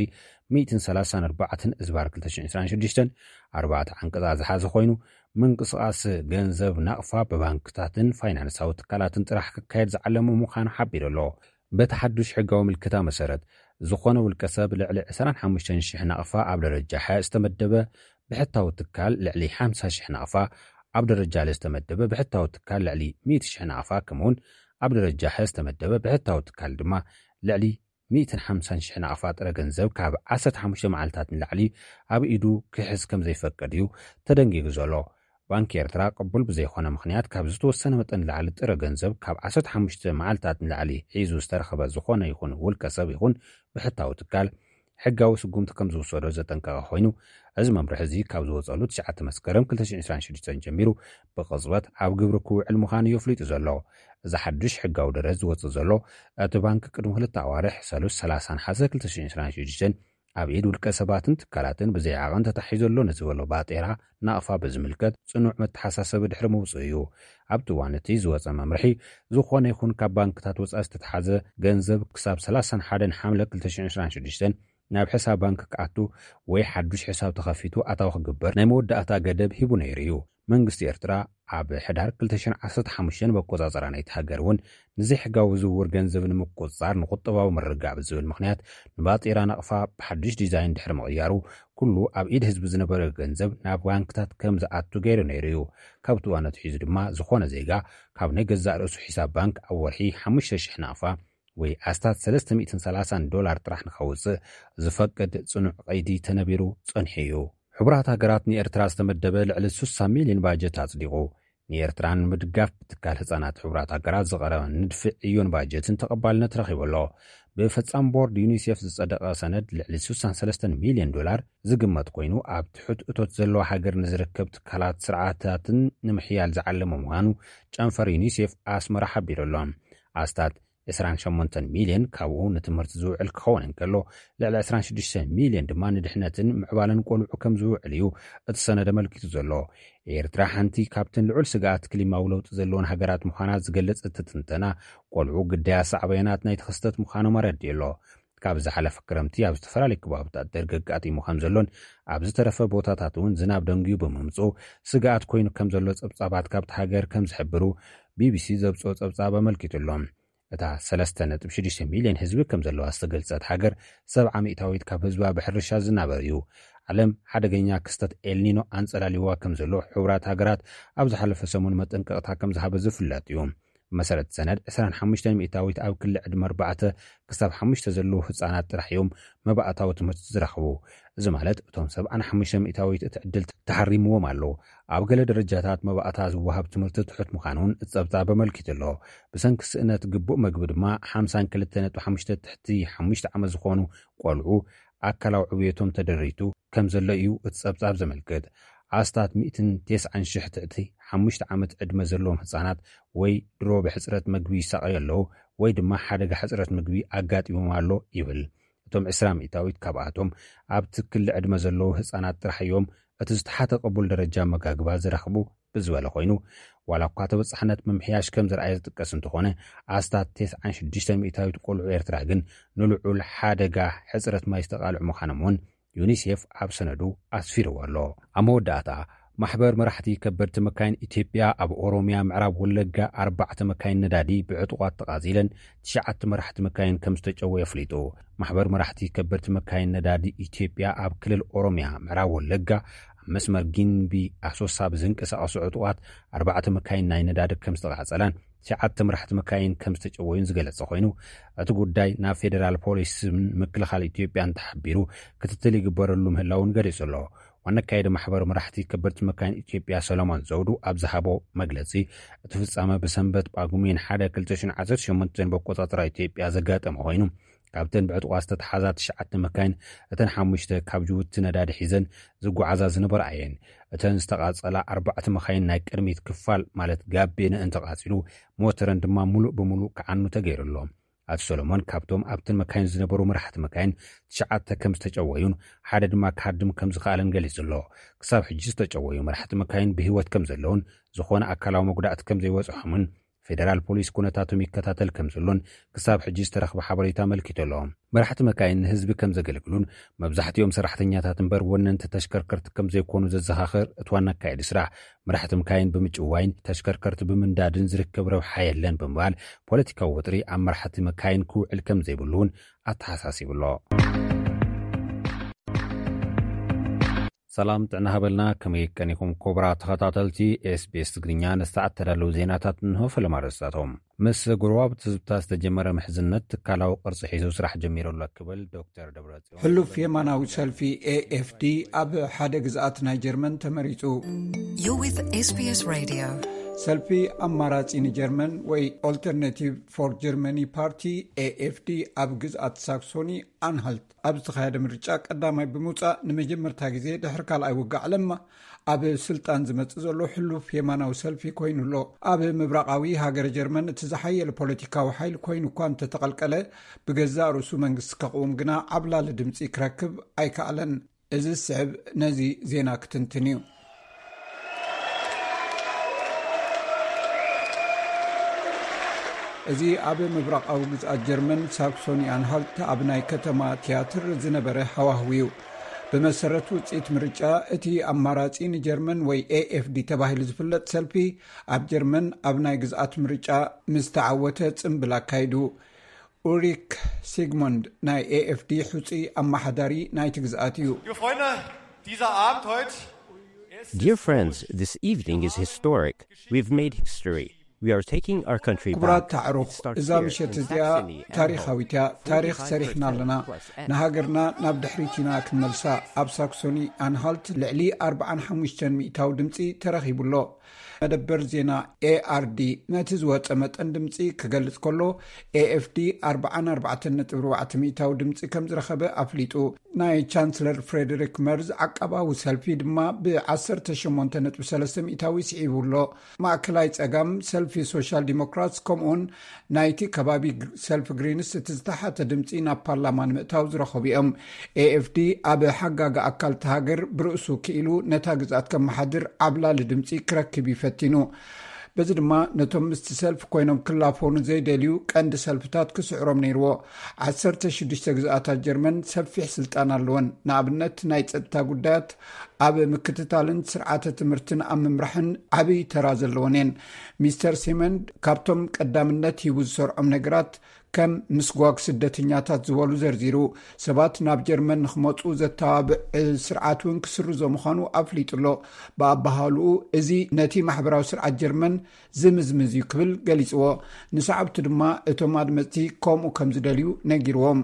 134/2026 4 ዓንቀጻ ዝሓዘ ኮይኑ ምንቅስቓስ ገንዘብ ናቕፋ ብባንክታትን ፋይናንሳዊ ትካላትን ጥራሕ ክካየድ ዝዓለሙ ምዃኑ ሓቢሩ ኣሎ። በቲ ሓዱሽ ሕጋዊ ምልክታ መሰረት ዝኾነ ውልቀ ሰብ ልዕሊ 25,000 ናቕፋ ኣብ ደረጃ ሓ ዝተመደበ ብሕታዊ ትካል ልዕሊ 50,000 ናቕፋ ኣብ ደረጃ ለ ዝተመደበ ብሕታዊ ትካል ልዕሊ 100,000 ናቕፋ ከምኡውን ኣብ ደረጃ ሓ ዝተመደበ ብሕታዊ ትካል ድማ ልዕሊ 150,000 ናቕፋ ጥረ ገንዘብ ካብ 15 መዓልታት ንላዕሊ ኣብ ኢዱ ክሕዝ ከም ዘይፈቀድ እዩ ተደንጊጉ ዘሎ። ባንኪ ኤርትራ ቅቡል ብዘይኾነ ምኽንያት ካብ ዝተወሰነ መጠን ንላዕሊ ጥረ ገንዘብ ካብ 15 መዓልታት ንላዕሊ ሒዙ ዝተረኸበ ዝኾነ ይኹን ውልቀ ሰብ ይኹን ብሕታዊ ትካል ሕጋዊ ስጉምቲ ከም ዝውሰዶ ዘጠንቀቐ ኮይኑ እዚ መምርሒ እዚ ካብ ዝወጸሉ 9 መስከረም 2026 ጀሚሩ ብቕጽበት ኣብ ግብሪ ክውዕል ምዃኑ የፍሊጡ ዘሎ። እዚ ሓዱሽ ሕጋዊ ደረጃ ዝወጽእ ዘሎ እቲ ባንኪ ቅድሚ 2 ኣዋርሕ 30 ሓዘ 2026 ኣብ ኢድ ውልቀ ሰባትን ትካላትን ብዘይ ዓቐን ተታሒዙ ዘሎ ንዝበሎ ባጤራ ናቕፋ ብዝምልከት ጽኑዕ መተሓሳሰቢ ድሕሪ ምውፅኡ እዩ። ኣብቲ እዋን እቲ ዝወፀ መምርሒ ዝኾነ ይኹን ካብ ባንክታት ወጻኢ ዝተተሓዘ ገንዘብ ክሳብ 31 ሓምለ 2026 ናብ ሕሳብ ባንክ ክኣቱ ወይ ሓዱሽ ሕሳብ ተኸፊቱ ኣታዊ ክግበር ናይ መወዳእታ ገደብ ሂቡ ነይሩ እዩ። መንግስቲ ኤርትራ ኣብ ሕዳር 2015 በቆጻጸራ ናይቲ ሃገር እውን ንዘይሕጋዊ ዝውውር ገንዘብ ንምቁፅጻር ንቁጠባዊ ምርጋዕ ብዝብል ምኽንያት ንባጤራ ናቕፋ ብሓዱሽ ዲዛይን ድሕሪ ምቕያሩ ኩሉ ኣብ ኢድ ህዝቢ ዝነበረ ገንዘብ ናብ ባንክታት ከም ዝኣቱ ገይሩ ነይሩ እዩ። ካብቲ እዋን ሒዙ ድማ ዝኾነ ዜጋ ካብ ናይ ገዛእ ርእሱ ሒሳብ ባንክ ኣብ ወርሒ 5,000 ናቕፋ ወይ ኣስታት $330 ጥራሕ ንኸውፅእ ዝፈቅድ ጽኑዕ ቀይዲ ተነቢሩ ጸንሒ እዩ። ሕቡራት ሃገራት ንኤርትራ ዝተመደበ ልዕሊ 60 ሚልዮን ባጀት ኣጽዲቑ። ንኤርትራን ምድጋፍ ብትካል ህፃናት ሕቡራት ሃገራት ዝቐረበ ንድፊ ዕዮን ባጀትን ተቐባልነት ረኺቡ ኣሎ። ብፈጻሚ ቦርድ ዩኒሴፍ ዝጸደቐ ሰነድ ልዕሊ $63 ሚልዮን ዝግመት ኮይኑ ኣብ ትሑት እቶት ዘለዎ ሃገር ንዝርከብ ትካላት ስርዓታትን ንምሕያል ዝዓለመ ምዃኑ ጨንፈር ዩኒሴፍ ኣስመራ ሓቢሩ ኣሎ። ኣስታት 28 ሚልዮን ካብኡ ንትምህርቲ ዝውዕል ክኸውን እንከሎ ልዕሊ 26 ሚልዮን ድማ ንድሕነትን ምዕባለን ቆልዑ ከም ዝውዕል እዩ እቲ ሰነድ ኣመልኪቱ ዘሎ። ኤርትራ ሓንቲ ካብተን ልዑል ስጋኣት ክሊማዊ ለውጢ ዘለዎን ሃገራት ምዃና ዝገልጽ እትትንተና ቆልዑ ግዳያ ሳዕበየናት ናይ ተኸስተት ምዃኖም ኣረዲዩ ኣሎ። ካብ ዝሓለፈ ክረምቲ ኣብ ዝተፈላለዩ ከባቢታት ደርገ ኣጋጢሙ ከም ዘሎን ኣብ ዝተረፈ ቦታታት እውን ዝናብ ደንጊዩ ብምምፁ ስጋኣት ኮይኑ ከም ዘሎ ጸብጻባት ካብቲ ሃገር ከም ዝሕብሩ ቢቢሲ ዘብፅኦ ጸብጻብ ኣመልኪቱሎም። እታ 3.6 ሚልዮን ህዝቢ ከም ዘለዋ ዝተገልጸት ሃገር 70% ካብ ህዝባ ብሕርሻ ዝናበር እዩ። ዓለም ሓደገኛ ክስተት ኤልኒኖ ኣንጸላሊዋ ከም ዘሎ ሕቡራት ሃገራት ኣብ ዝሓለፈ ሰሙን መጠንቀቕታ ከም ዝሃበ ዝፍለጥ እዩ። መሰረት ሰነድ 25% ኣብ ክልል ዕድመ 4 ክሳብ 5 ዘለዉ ህፃናት ጥራሕ እዮም መባእታዊ ትምህርቲ ዝረኽቡ። እዚ ማለት እቶም 75% እቲ ዕድል ተሓሪምዎም ኣለዉ። ኣብ ገለ ደረጃታት መባእታ ዝወሃብ ትምህርቲ ትሑት ምዃኑን እጸብጻብ ኣመልኪቱ ኣሎ። ብሰንኪ ስእነት ግቡእ መግቢ ድማ 52.5 ትሕቲ 5 ዓመት ዝኾኑ ቆልዑ ኣካላዊ ዕብየቶም ተደሪቱ ከም ዘሎ እዩ እቲ ጸብጻብ ዘመልክት። ኣስታት 190,000 ትሕቲ 5 ዓመት ዕድመ ዘለዎም ህፃናት ወይ ድሮ ብሕፅረት መግቢ ይሳቀዩ ኣለዉ ወይ ድማ ሓደጋ ሕፅረት መግቢ ኣጋጢሞም ኣሎ ይብል። እቶም 20% ካብኣቶም ኣብ ትክክል ዕድመ ዘለዉ ህፃናት ጥራሕ እዮም እቲ ዝተሓተ ቅቡል ደረጃ መጋግባ ዝረኽቡ ብዝበለ ኮይኑ ዋላ እኳ ተበጻሕነት ምምሕያሽ ከም ዝረኣየ ዝጥቀስ እንትኾነ ኣስታት 96% ቆልዑ ኤርትራ ግን ንልዑል ሓደጋ ሕፅረት ማይ ዝተቃልዑ ምዃኖም እውን ዩኒሴፍ ኣብ ሰነዱ ኣስፊርዎ ኣሎ። ኣብ መወዳእታ ማሕበር መራሕቲ ከበድቲ መካይን ኢትዮጵያ ኣብ ኦሮሚያ ምዕራብ ወለጋ 4 መካይን ነዳዲ ብዕጡቋት ተቓጺለን 9 መራሕቲ መካይን ከም ዝተጨወየ ኣፍሊጡ። ማሕበር መራሕቲ ከበድቲ መካይን ነዳዲ ኢትዮጵያ ኣብ ክልል ኦሮሚያ ምዕራብ ወለጋ ኣብ መስመር ጊንቢ ኣሶሳ ብዝንቀሳቐሱ ዕጡቋት 4 መካይን ናይ ነዳዲ ከም ዝተቃጸላን 9 መራሕቲ መካይን ከም ዝተጨወዩን ዝገለጸ ኮይኑ እቲ ጉዳይ ናብ ፌደራል ፖሊስ ምክልኻል ኢትዮጵያን ተሓቢሩ ክትትል ይግበረሉ ምህላውን ገሊጹ ኣሎ። ዋና ካይዲ ማሕበር መራሕቲ ከበድቲ መካይን ኢትዮጵያ ሰሎሞን ዘውዱ ኣብ ዝሃቦ መግለጺ እቲ ፍጻመ ብሰንበት ጳጉሜን 1 2018 በቆጻጽራ ኢትዮጵያ ዘጋጠመ ኮይኑ ካብተን ብዕጡቋት ዝተተሓዛ 9 መካይን እተን 5 ካብ ጅቡቲ ነዳዲ ሒዘን ዝጓዓዛ ዝነበራ እየን። እተን ዝተቃጸላ 4 መካይን ናይ ቅድሚት ክፋል ማለት ጋቤነ እንተቃጺሉ ሞተረን ድማ ሙሉእ ብምሉእ ከዓኑ ተገይሩሎም። ኣቶ ሰሎሞን ካብቶም ኣብተን መካይን ዝነበሩ መራሕቲ መካይን 9 ከም ዝተጨወዩን ሓደ ድማ ካድም ከም ዝኽኣለን ገሊጹ ኣሎ። ክሳብ ሕጂ ዝተጨወዩ መራሕቲ መካይን ብህይወት ከም ዘለውን ዝኾነ ኣካላዊ መጉዳእቲ ከም ዘይበጽሖምን ፌደራል ፖሊስ ኩነታቶም ይከታተል ከም ዘሎን ክሳብ ሕጂ ዝተረኽበ ሓበሬታ ኣመልኪቱ ኣሎ። መራሕቲ መካይን ንህዝቢ ከም ዘገልግሉን መብዛሕትኦም ሰራሕተኛታት እምበር ወነንቲ ተሽከርከርቲ ከም ዘይኮኑ ዘዘኻኽር እቲ ዋና ካይዲ ስራሕ መራሕቲ መካይን ብምጭዋይን ተሽከርከርቲ ብምንዳድን ዝርከብ ረብሓ የለን ብምባል ፖለቲካዊ ወጥሪ ኣብ መራሕቲ መካይን ክውዕል ከም ዘይብሉን ኣተሓሳሲቡ ኣሎ። ሰላም ጥዕና ሃበልና ከመይ ቀኒኩም ኮብራ ተኸታተልቲ ኤስቢኤስ ትግርኛ ነስተዓት ተዳለዉ ዜናታት እንሆ ፈለማርስታቶም ምስ ጉርባብቲ ህዝብታት ዝተጀመረ ምሕዝነት ትካላዊ ቅርፂ ሒዙ ስራሕ ጀሚረሉ ክብል ዶክተር ደብረጽዮን ሕሉፍ የማናዊ ሰልፊ AFD ኣብ ሓደ ግዝኣት ናይ ጀርመን ተመሪጹ። You're with SBS Radio. ሰልፊ ኣማራጺ ንጀርመን ወይ ኦልተርናቲቭ ፎር ጀርመኒ ፓርቲ AFD ኣብ ግዝኣት ሳክሶኒ ኣንሃልት ኣብ ዝተኻየደ ምርጫ ቀዳማይ ብምውፃእ ንመጀመርታ ግዜ ድሕሪ ካልኣይ ውጋዕ ለማ ኣብ ስልጣን ዝመጽእ ዘሎ ሕሉፍ የማናዊ ሰልፊ ኮይኑሎ። ኣብ ምብራቃዊ ሃገር ጀርመን እቲ ዝሓየለ ፖለቲካዊ ሓይሊ ኮይኑ እኳ እንተተቐልቀለ ብገዛእ ርእሱ መንግስቲ ከቕውም ግና ዓብላሊ ድምፂ ክረክብ ኣይከኣለን። እዚ ስዕብ ነዚ ዜና ክትንትን እዩ። እዚ ኣብ ምብራቃዊ ግዝኣት ጀርመን ሳክሶኒ ኣንሃልት ኣብ ናይ ከተማ ቲያትር ዝነበረ ሃዋህው እዩ። ብመሰረቱ ውፅኢት ምርጫ እቲ ኣማራጺ ንጀርመን ወይ AFD ተባሂሉ ዝፍለጥ ሰልፊ ኣብ ጀርመን ኣብ ናይ ግዝኣት ምርጫ ምስ ተዓወተ ጽምብል ኣካይዱ። ኡሪክ ሲግሞንድ ናይ AFD ሕፁ ኣማሓዳሪ ናይቲ ግዝኣት እዩ። Dear friends, this evening is historic. We've made history. We are taking our country back. ኩብራት ታዕሩኽ እዛ ምሸት እዚኣ ታሪኻዊት እያ። ታሪኽ ሰሪሕና ኣለና። ንሃገርና ናብ ድሕሪትና ክንመልሳ። ኣብ ሳክሶኒ ኣንሃልት ልዕሊ 45 ሚእታዊ ድምፂ ተረኺቡሎ። መደበር ዜና ARD ነቲ ዝወፀ መጠን ድምፂ ክገልጽ ከሎ AFD 44.4 ሚእታዊ ድምፂ ከም ዝረኸበ ኣፍሊጡ ናይ ቻንስለር ፍሬደሪክ መርዝ ዓቀባዊ ሰልፊ ድማ ብ18.3 ሚእታዊ ስዒቡሎ ማእከላይ ጸጋም ሰልፊ ሶሻል ዲሞክራትስ ከምኡን ናይቲ ከባቢ ሰልፊ ግሪንስ እቲ ዝተሓተ ድምፂ ናብ ፓርላማን ምእታው ዝረኸቡ እዮም AFD ኣብ ሓጋጋ ኣካል ተሃገር ብርእሱ ክኢሉ ነታ ግዛት ከም መሓድር ዓብላሊ ድምፂ ክረክብ ይፈቲኑ በዚ ድማ ነቶም ምስቲ ሰልፊ ኮይኖም ክላፎኑ ዘይደልዩ ቀንዲ ሰልፍታት ክስዕሮም ነይርዎ 16 ግዛኣታት ጀርመን ሰፊሕ ስልጣን ኣለወን ንኣብነት ናይ ጸጥታ ጉዳያት ኣብ ምክትታልን ስርዓተ ትምህርትን ኣብ ምምራሕን ዓብይ ተራ ዘለወን እየን ሚስተር ሲመንድ ካብቶም ቀዳምነት ሂቡ ዝሰርዖም ነገራት ከም ምስጓግ ስደተኛታት ዝበሉ ዘርዚሩ ሰባት ናብ ጀርመን ንኽመፁ ዘተባብዕ ስርዓት እውን ክስርዞ ምዃኑ ኣፍሊጡሎ ብኣባሃልኡ እዚ ነቲ ማሕበራዊ ስርዓት ጀርመን ዝምዝምዝ እዩ ክብል ገሊፅዎ ንሰዓብቲ ድማ እቶም ኣድመፅቲ ከምኡ ከም ዝደልዩ ነጊርዎም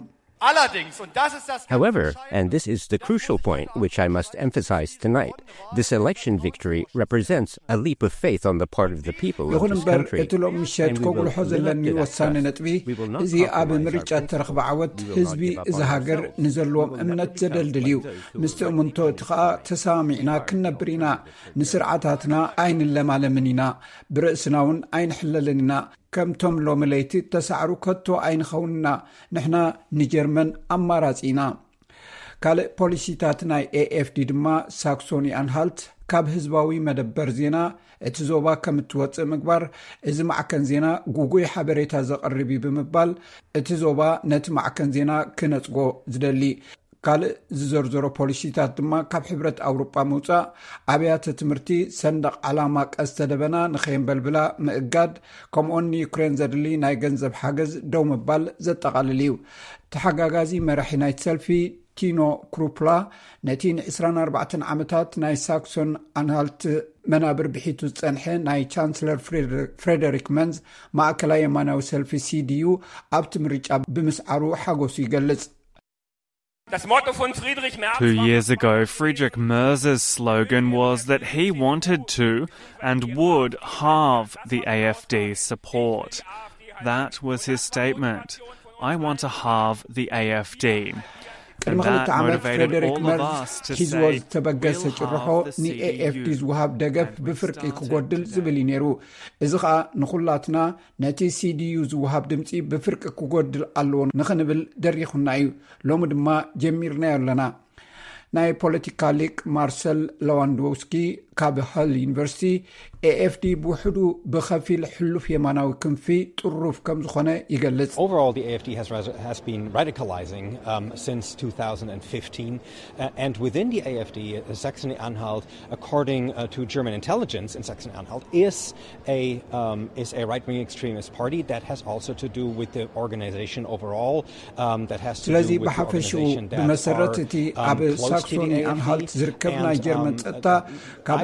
However, and this is the crucial point which I must emphasize tonight, this election victory represents a leap of faith on the part of the people of this country. እትሎም ምሸት ከጉልሖ ዘለኒ ወሳኒ ነጥቢ እዚ ኣብ ምርጫ ተረኽበ ዓወት ህዝቢ እዚ ሃገር ንዘለዎም እምነት ዘደልድል እዩ ምስቲ እሙንቶ እቲ ከዓ ተሰሚዕና ክንነብር ኢና ንስርዓታትና ኣይንለማለምን ኢና ብርእስና እውን ኣይንሕለልን ኢና ከምቶም ሎሚ ለይቲ ተሳዕሩ ከቶ ኣይንኸውንና ንሕና ንጀርመን ኣማራጺና ካልእ ፖሊሲታት ናይ AFD ድማ ሳክሶኒ ኣንሃልት ካብ ህዝባዊ መደበር ዜና እቲ ዞባ ከም እትወፅእ ምግባር እዚ ማዕከን ዜና ጉጉይ ሓበሬታ ዘቕርብ ብምባል እቲ ዞባ ነቲ ማዕከን ዜና ክነጽጎ ዝደሊ ካልእ ዝዘርዘሮ ፖሊሲታት ድማ ካብ ሕብረት ኣውሮጳ መውፃእ ኣብያተ ትምህርቲ ሰንደቕ ዓላማ ቀስተ ደበና ንኸየንበልብላ ምእጋድ ከምኡን ዩክሬን ዘድሊ ናይ ገንዘብ ሓገዝ ደው ምባል ዘጠቓልል እዩ ተሓጋጋዚ መራሒ ናይቲ ሰልፊ ቲኖ ክሩፕላ ነቲ ን24 ዓመታት ናይ ሳክሶን ኣንሃልት መናብር ብሒቱ ዝጸንሐ ናይ ቻንስለር ፍሬደሪክ መንዝ ማእከላይ የማናዊ ሰልፊ CDU ኣብቲ ምርጫ ብምስዓሩ ሓጎሱ ይገልጽ Das Motto von Friedrich Merz 2 years ago, Friedrich Merz's slogan was that he wanted to and would halve the AFD's support. That was his statement. I want to halve the AFD. ቅድሚ ክልተ ዓመት ፍሬደሪክ መርዝ ሒዝዎ ዝተበገሰ ጭርሖ ንAFD ዝውሃብ ደገፍ ብፍርቂ ክጎድል ዝብል ነይሩ እዚ ከዓ ንኹላትና ነቲ CDU ዝውሃብ ድምፂ ብፍርቂ ክጎድል ኣለዎ ንኽንብል ደሪኹና እዩ ሎሚ ድማ ጀሚርና ኣለና ናይ ፖለቲካ ሊቅ ማርሰል ላዋንዶውስኪ ካብ ሃል ዩኒቨርሲቲ AFD ብውሕዱ ብኸፊል ሕሉፍ የማናዊ ክንፊ ጥሩፍ ከም ዝኾነ ይገልጽ Overall, the AFD has been radicalizing since 2015 and within the AFD, Saxony-Anhalt, according to German intelligence in Saxony-Anhalt, is a right-wing extremist party that has also to do with the organization overall, that has to do with the organization that are close to the Saxony-Anhalt ዝርከብ ናይ ጀርመን ጸጥታ ካብ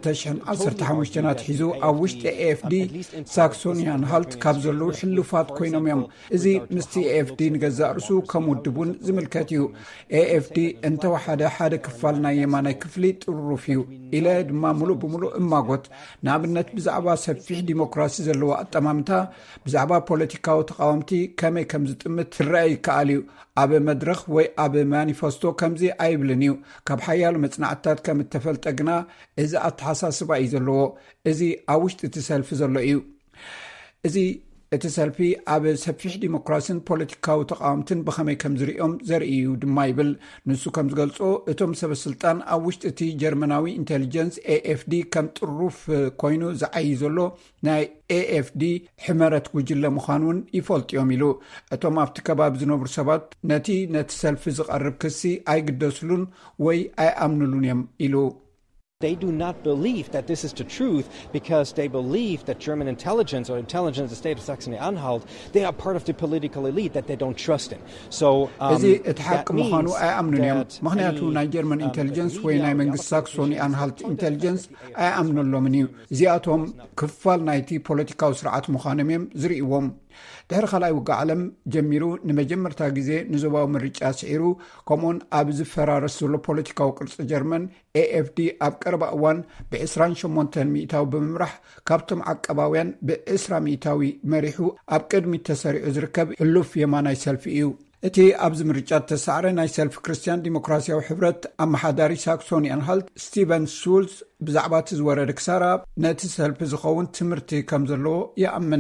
2015 ሒዙ ኣብ ውሽጢ AFD ሳክሶኒ-ኣንሃልት ካብ ዘለዉ ሕሉፋት ኮይኖም እዮም እዚ ምስቲ AFD ንገዛእ ርእሱ ከም ውድቡን ዝምልከት እዩ AFD እንተወሓደ ሓደ ክፋል ናይ የማናይ ክፍሊ ጥሩፍ እዩ ኢለ ድማ ሙሉእ ብምሉእ እማጎት ንኣብነት ብዛዕባ ሰፊሕ ዲሞክራሲ ዘለዎ ኣጠማምታ ብዛዕባ ፖለቲካዊ ተቃወምቲ ከመይ ከም ዝጥምት ትረአይ ይከኣል እዩ ኣብ መድረኽ ወይ ኣብ ማኒፌስቶ ከምዚ ኣይብልን እዩ ካብ ሓያሉ መጽናዕትታት ከም እተፈልጠ ግና እዚ ኣተሓሳስባ እዩ ዘለዎ እዚ ኣብ ውሽጢ እቲ ሰልፊ ዘሎ እዩ እዚ እቲ ሰልፊ ኣብ ሰፊሕ ዲሞክራሲን ፖለቲካዊ ተቃወምትን ብኸመይ ከም ዝሪኦም ዘርኢ እዩ ድማ ይብል ንሱ ከም ዝገልጾ እቶም ሰበስልጣን ኣብ ውሽጢ እቲ ጀርመናዊ ኢንቴሊጀንስ AFD ከም ጥሩፍ ኮይኑ ዝዓይ ዘሎ ናይ AFD ሕመረት ጉጅለ ምዃኑን ይፈልጥዮም ኢሉ እቶም ኣብቲ ከባቢ ዝነብሩ ሰባት ነቲ ሰልፊ ዝቐርብ ክሲ ኣይግደስሉን ወይ ኣይኣምንሉን እዮም ኢሉ They do not believe that this is the truth because they believe that German intelligence or intelligence of the state of Saxony-Anhalt, they are part of the political elite that they don't trust in. So እዚ እትሓቅ ምዃኑ ኣይኣምኑን እዮም ምክንያቱ ናይ ጀርመን ኢንቴሊጀንስ ወይ ናይ መንግስቲ ሳክሶኒ-ኣንሃልት ኢንቴሊጀንስ ኣይኣምነሎምን እዩ እዚኣቶም ክፋል ናይቲ ፖለቲካዊ ስርዓት ምዃኖም እዮም ዝርእዎም ድሕሪ ካልኣይ ውግእ ዓለም ጀሚሩ ንመጀመርታ ግዜ ንዞባዊ ምርጫ ስዒሩ ከምኡን ኣብ ዝፈራረስ ዘሎ ፖለቲካዊ ቅርፂ ጀርመን AFD ኣብ ቀረባ እዋን ብ28 ሚእታዊ ብምምራሕ ካብቶም ዓቀባውያን ብ20 ሚእታዊ መሪሑ ኣብ ቅድሚት ተሰሪዑ ዝርከብ ሕሉፍ የማናይ ሰልፊ እዩ። እቲ ኣብዚ ምርጫ ተሳዕረ ናይ ሰልፊ ክርስቲያን ዲሞክራሲያዊ ሕብረት ኣመሓዳሪ ሳክሶኒ ኣንሃልት ስቲቨን ሹልዝ ብዛዕባ እቲ ዝወረደ ክሳራ ነቲ ሰልፊ ዝኸውን ትምህርቲ ከም ዘለዎ ይኣምን።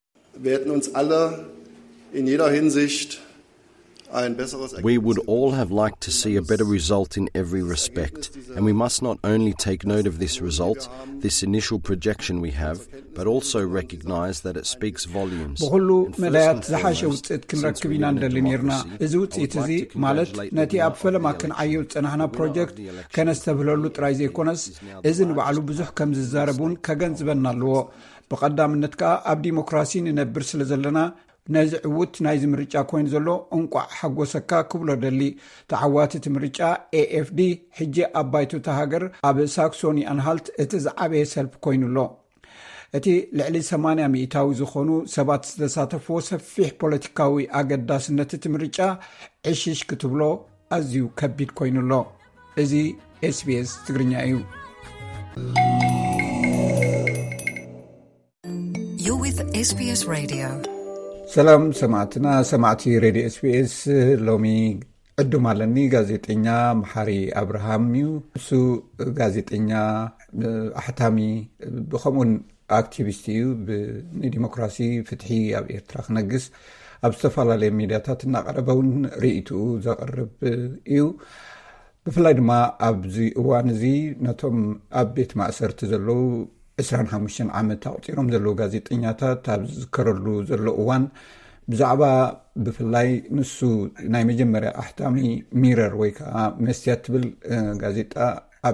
We would all have liked to see a better result in every respect, and we must not only take note of this result, this initial projection we have, but also recognise that it speaks volumes. بخلو ملايات زحاشة وطئت كنركب إنا ندل نيرنا إذا وطئت زي مالت نتي أبفل ما كان عيو تنهنا بروجكت كان استبهلو ترايزي كونس إذن بعلو بزح كم ززاربون كغنزبنا اللو بقدام النتكا أب ديمقراسي ننبر سلزلنا نزعوت نايز مريجا كوين زلو انقع حقو سكا كبلو دلي تعواتت مريجا AFD حجي أبايتو تهاجر أب ساكسوني أنهالت اتزعبه سلب كوين اللو اتي لعلي 8 مئتاوي زخونو سبات ستساتفو سفيح بوليتيكاوي أقداس نتت مريجا عشيش كتبلو أزيو كبيد كوين اللو ازي SBS تقرنيا ايو. You're with SBS Radio. ሰላም ሰማዕቲ ሬድዮ SBS ሎሚ ዕዱም ኣለኒ ጋዜጠኛ መሓሪ አብርሃም እዩ። እሱ ጋዜጠኛ ኣሕታሚ ብኸምኡን ኣክቲቪስት እዩ። ብዲሞክራሲ ፍትሒ ኣብ ኤርትራ ክነግስ ኣብ ዝተፈላለዩ ሚድያታት እናቀረበውን ርእይቱኡ ዘቕርብ እዩ። ብፍላይ ድማ ኣብዚ እዋን እዚ ነቶም ኣብ ቤት ማእሰርቲ ዘለዉ 25 ዓመት ኣቁፂሮም ዘለዉ ጋዜጠኛታት ኣብ ዝከረሉ ዘሎ እዋን ብዛዕባ ብፍላይ ንሱ ናይ መጀመርያ ኣሕታሚ ሚረር ወይ ከዓ መስትያት ትብል ጋዜጣ ኣብ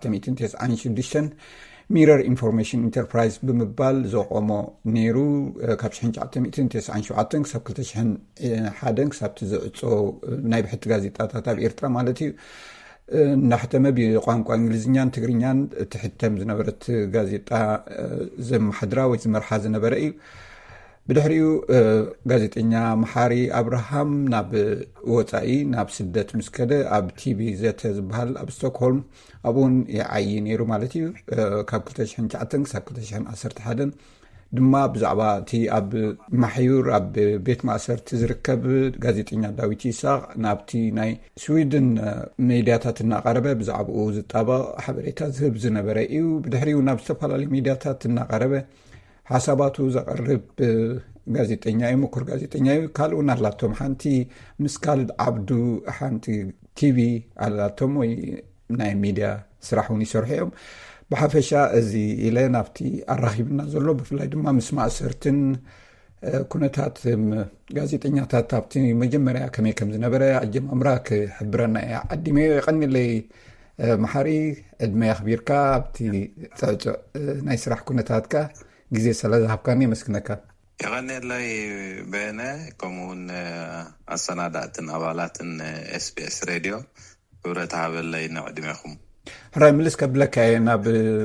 1996 ሚረር ኢንፎርሜሽን ኢንተርፕራይዝ ብምባል ዘቆሞ ነይሩ። ካብ 1997 ክሳብ 2001 ክሳብ ዝዕፆ ናይ ብሕቲ ጋዜጣታት ኣብ ኤርትራ ማለት እዩ ናሕተመ ብቋንቋ እንግሊዝኛን ትግርኛን ትሕተም ዝነበረት ጋዜጣ ዘመሓድራ ወይ ዝመርሓ ዝነበረ እዩ። ብድሕሪኡ ጋዜጠኛ መሓሪ አብርሃም ናብ ወፃኢ ናብ ስደት ምስከደ ኣብ ቲቪ ዘተ ዝበሃል ኣብ ስቶክሆልም ኣብኡን ይዓይ ነይሩ ማለት እዩ። ካብ 2009 ክሳብ 2011 ድማ ብዛዕባ እቲ ኣብ ማሕዩር ኣብ ቤት ማእሰርቲ ዝርከብ ጋዜጠኛ ዳዊት ይስሐቅ ናብቲ ናይ ስዊድን ሚድያታት እናቀረበ ብዛዕባኡ ዝጣበቕ ሓበሬታ ዝህብ ዝነበረ እዩ። ብድሕሪኡ ናብ ዝተፈላለዩ ሚድያታት እናቀረበ ሓሳባቱ ዘቕርብ ጋዜጠኛ እዩ። ምኩር ጋዜጠኛ እዩ። ካልኡን ኣላቶም ሓንቲ ምስ ካልድ ዓብዱ ሓንቲ ቲቪ ኣላቶም ወይ ናይ ሚድያ ስራሕ እውን ይሰርሑ እዮም። ብሓፈሻ እዚ ኢለ ናብቲ ኣራኺብና ዘሎ ብፍላይ ድማ ምስ ማእሰርትን ኩነታት ጋዜጠኛታት ኣብቲ መጀመርያ ከመይ ከም ዝነበረ ኣጀማምራ ክሕብረና እያ ዓዲመ ይቐኒለይ መሓሪ ዕድመ ኣኽቢርካ ኣብቲ ፀዕፅዕ ናይ ስራሕ ኩነታትካ ግዜ ስለዝሃብካኒ የመስግነካ። ይቐኒለይ በነ ከምኡውን ኣሰናዳእትን ኣባላትን SBS ሬድዮ ክብረት ሃበለይ ንዕድሜኹም ሕራይ ምልስ ከብለካ ናብ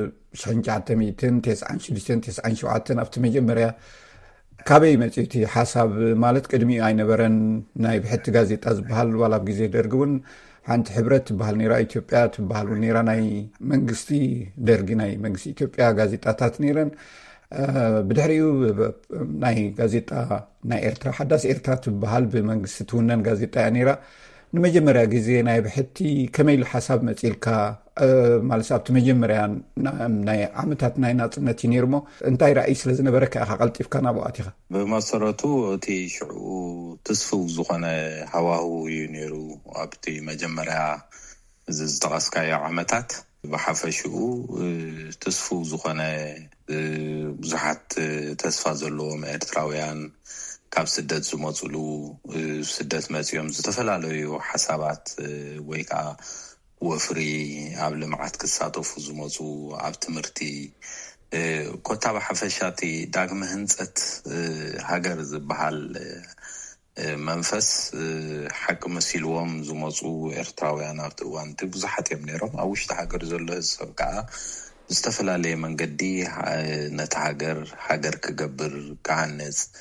1996 ኣብቲ መጀመርያ ካበይ መፅቲ ሓሳብ ማለት ቅድሚ ኣይነበረን ናይ ብሕቲ ጋዜጣ ዝበሃል ዋላ ግዜ ደርጊ እውን ሓንቲ ሕብረት ትበሃል ነራ ኢትዮጵያ ትበሃል ነራ ናይ መንግስቲ ደርጊ ናይ መንግስቲ ኢትዮጵያ ጋዜጣታት ነረን። ብድሕሪኡ ናይ ጋዜጣ ናይ ኤርትራ ሓዳስ ኤርትራ ትበሃል ብመንግስቲ ትውነን ጋዜጣ እያ ነራ። ንመጀመርያ ግዜ ናይ ብሕቲ ከመይ ሓሳብ መፂልካ ማለት ኣብቲ መጀመርያ ናይ ዓመታት ናይ ናጽነት ነርሞ እንታይ ራእይ ስለ ዝነበረካ ኢኻ ቀልጢፍካ ናብኡ ኣቲኻ? ብመሰረቱ እቲ ሽዑ ተስፍው ዝኾነ ሃዋህው እዩ ነይሩ ኣብቲ መጀመርያ ዝጠቐስካዮ ዓመታት። ብሓፈሽኡ ተስፍው ዝኾነ ብዙሓት ተስፋ ዘለዎም ኤርትራውያን ካብ ስደት ዝመፅሉ ስደት መፅዮም ዝተፈላለዩ ሓሳባት ወይ ከዓ ወፍሪ ኣብ ልምዓት ክሳተፉ ዝመፁ ኣብ ትምህርቲ ኮታ ብሓፈሻቲ ዳግመ ህንፀት ሃገር ዝበሃል መንፈስ ሓቂ መሲልዎም ዝመፁ ኤርትራውያን ኣብቲ እዋን ብዙሓት እዮም ነይሮም። ኣብ ውሽጢ ሃገር ዘሎ ሰብ ከዓ ዝተፈላለየ መንገዲ ነቲ ሃገር ክገብር ክሃንፅ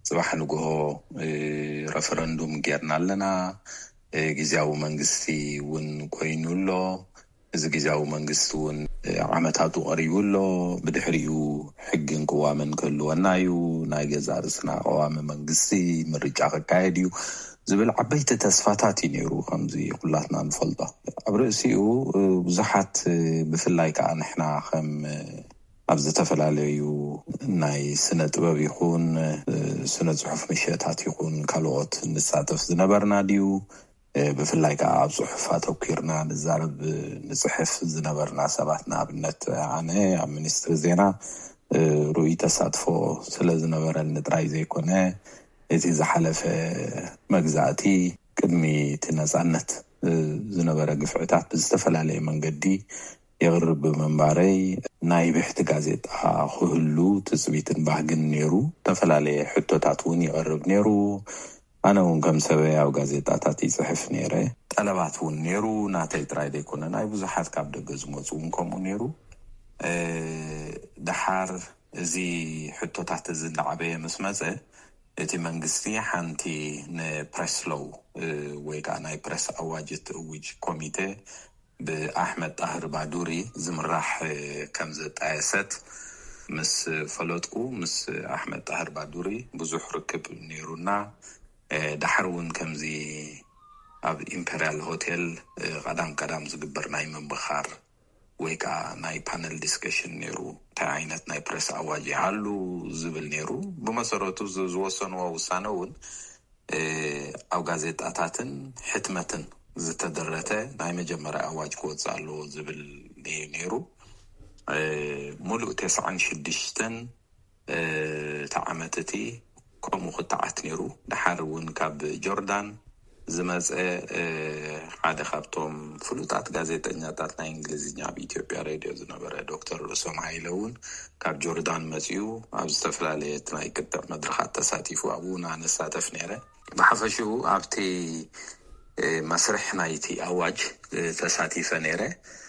صباح نقوه رفرندوم جيرنا لنا جزاو منقستي ونقوينو له إذا جزاو منقستون عمتاتو قريبو له بدحريو حقن قوامن كله ونايو نايجزار سنا قوام منقستي مرجع قايديو زبل عبيت تسفاتاتي نيرو خمزي كلاتنا نفلطة عبرسيو بزحات بفلايك عن احنا خم أبز تفلاليو ناي سنة طباب يكون سنة صحف مشيتات يكون كالوت نساتف زنبرنا ديو بفلايك عب صحفات وكيرنا نزارب نصحف زنبرنا سباتنا بنت عنه عم منستر زينا رؤية ساتفو سلا زنبرا ندراي زي كونه إذا زحلف مجزعتي كدمي تنزعنت زنبرا قفعتات بزتفلالي من قدي يغرب منباري نايب احتجازات خهلو تثبيتن باقن نيرو تفلالي حتو تاتون يغرب نيرو أنا ونكم سبايا وغازيتاتاتي صحف نيري طلباتون نيرو ناتي ترايدي كونا نايب زحات كابدا قزموز ونكم نيرو دحار زي حتو تحت الزن عباية مسمزة اتي منقستي حانتي نبرسلو ويقع ناي برس أواجت أوج كوميتي بأحمد طاهر بعدوري زمراح كمزة آيسات مس فلوتكو مس أحمد طاهر بعدوري بزوح ركب نيرونا دحرون كمزي أب إمبريال هوتيل قدام زقبر ناي من بخار ويكا ناي بانل ديسكشن نيرو تعينت ناي برس أواجي حالو زبل نيرو بمساروتو زوصنوا وصانون أو غازيت أتاتن حتمتن زتدرته ناي مجمرة أواج كوتزالو زبل نيرو ملو 9 تعمتتي كومو خطعت نيرو دحارون كاب جوردان زمز عادة خابتهم فلوتات غازيتنياتات نا انجليزينيا بإثيوبيا راديو زنبرة دكتور رسوم هايلون كاب جوردان مزيو عبز تفلاليت ناي كتب مدرخات تساتيفو أبونا نساتف نيرة بحفشو عبتي مسرح نايتي أواج تساتيفة نيرة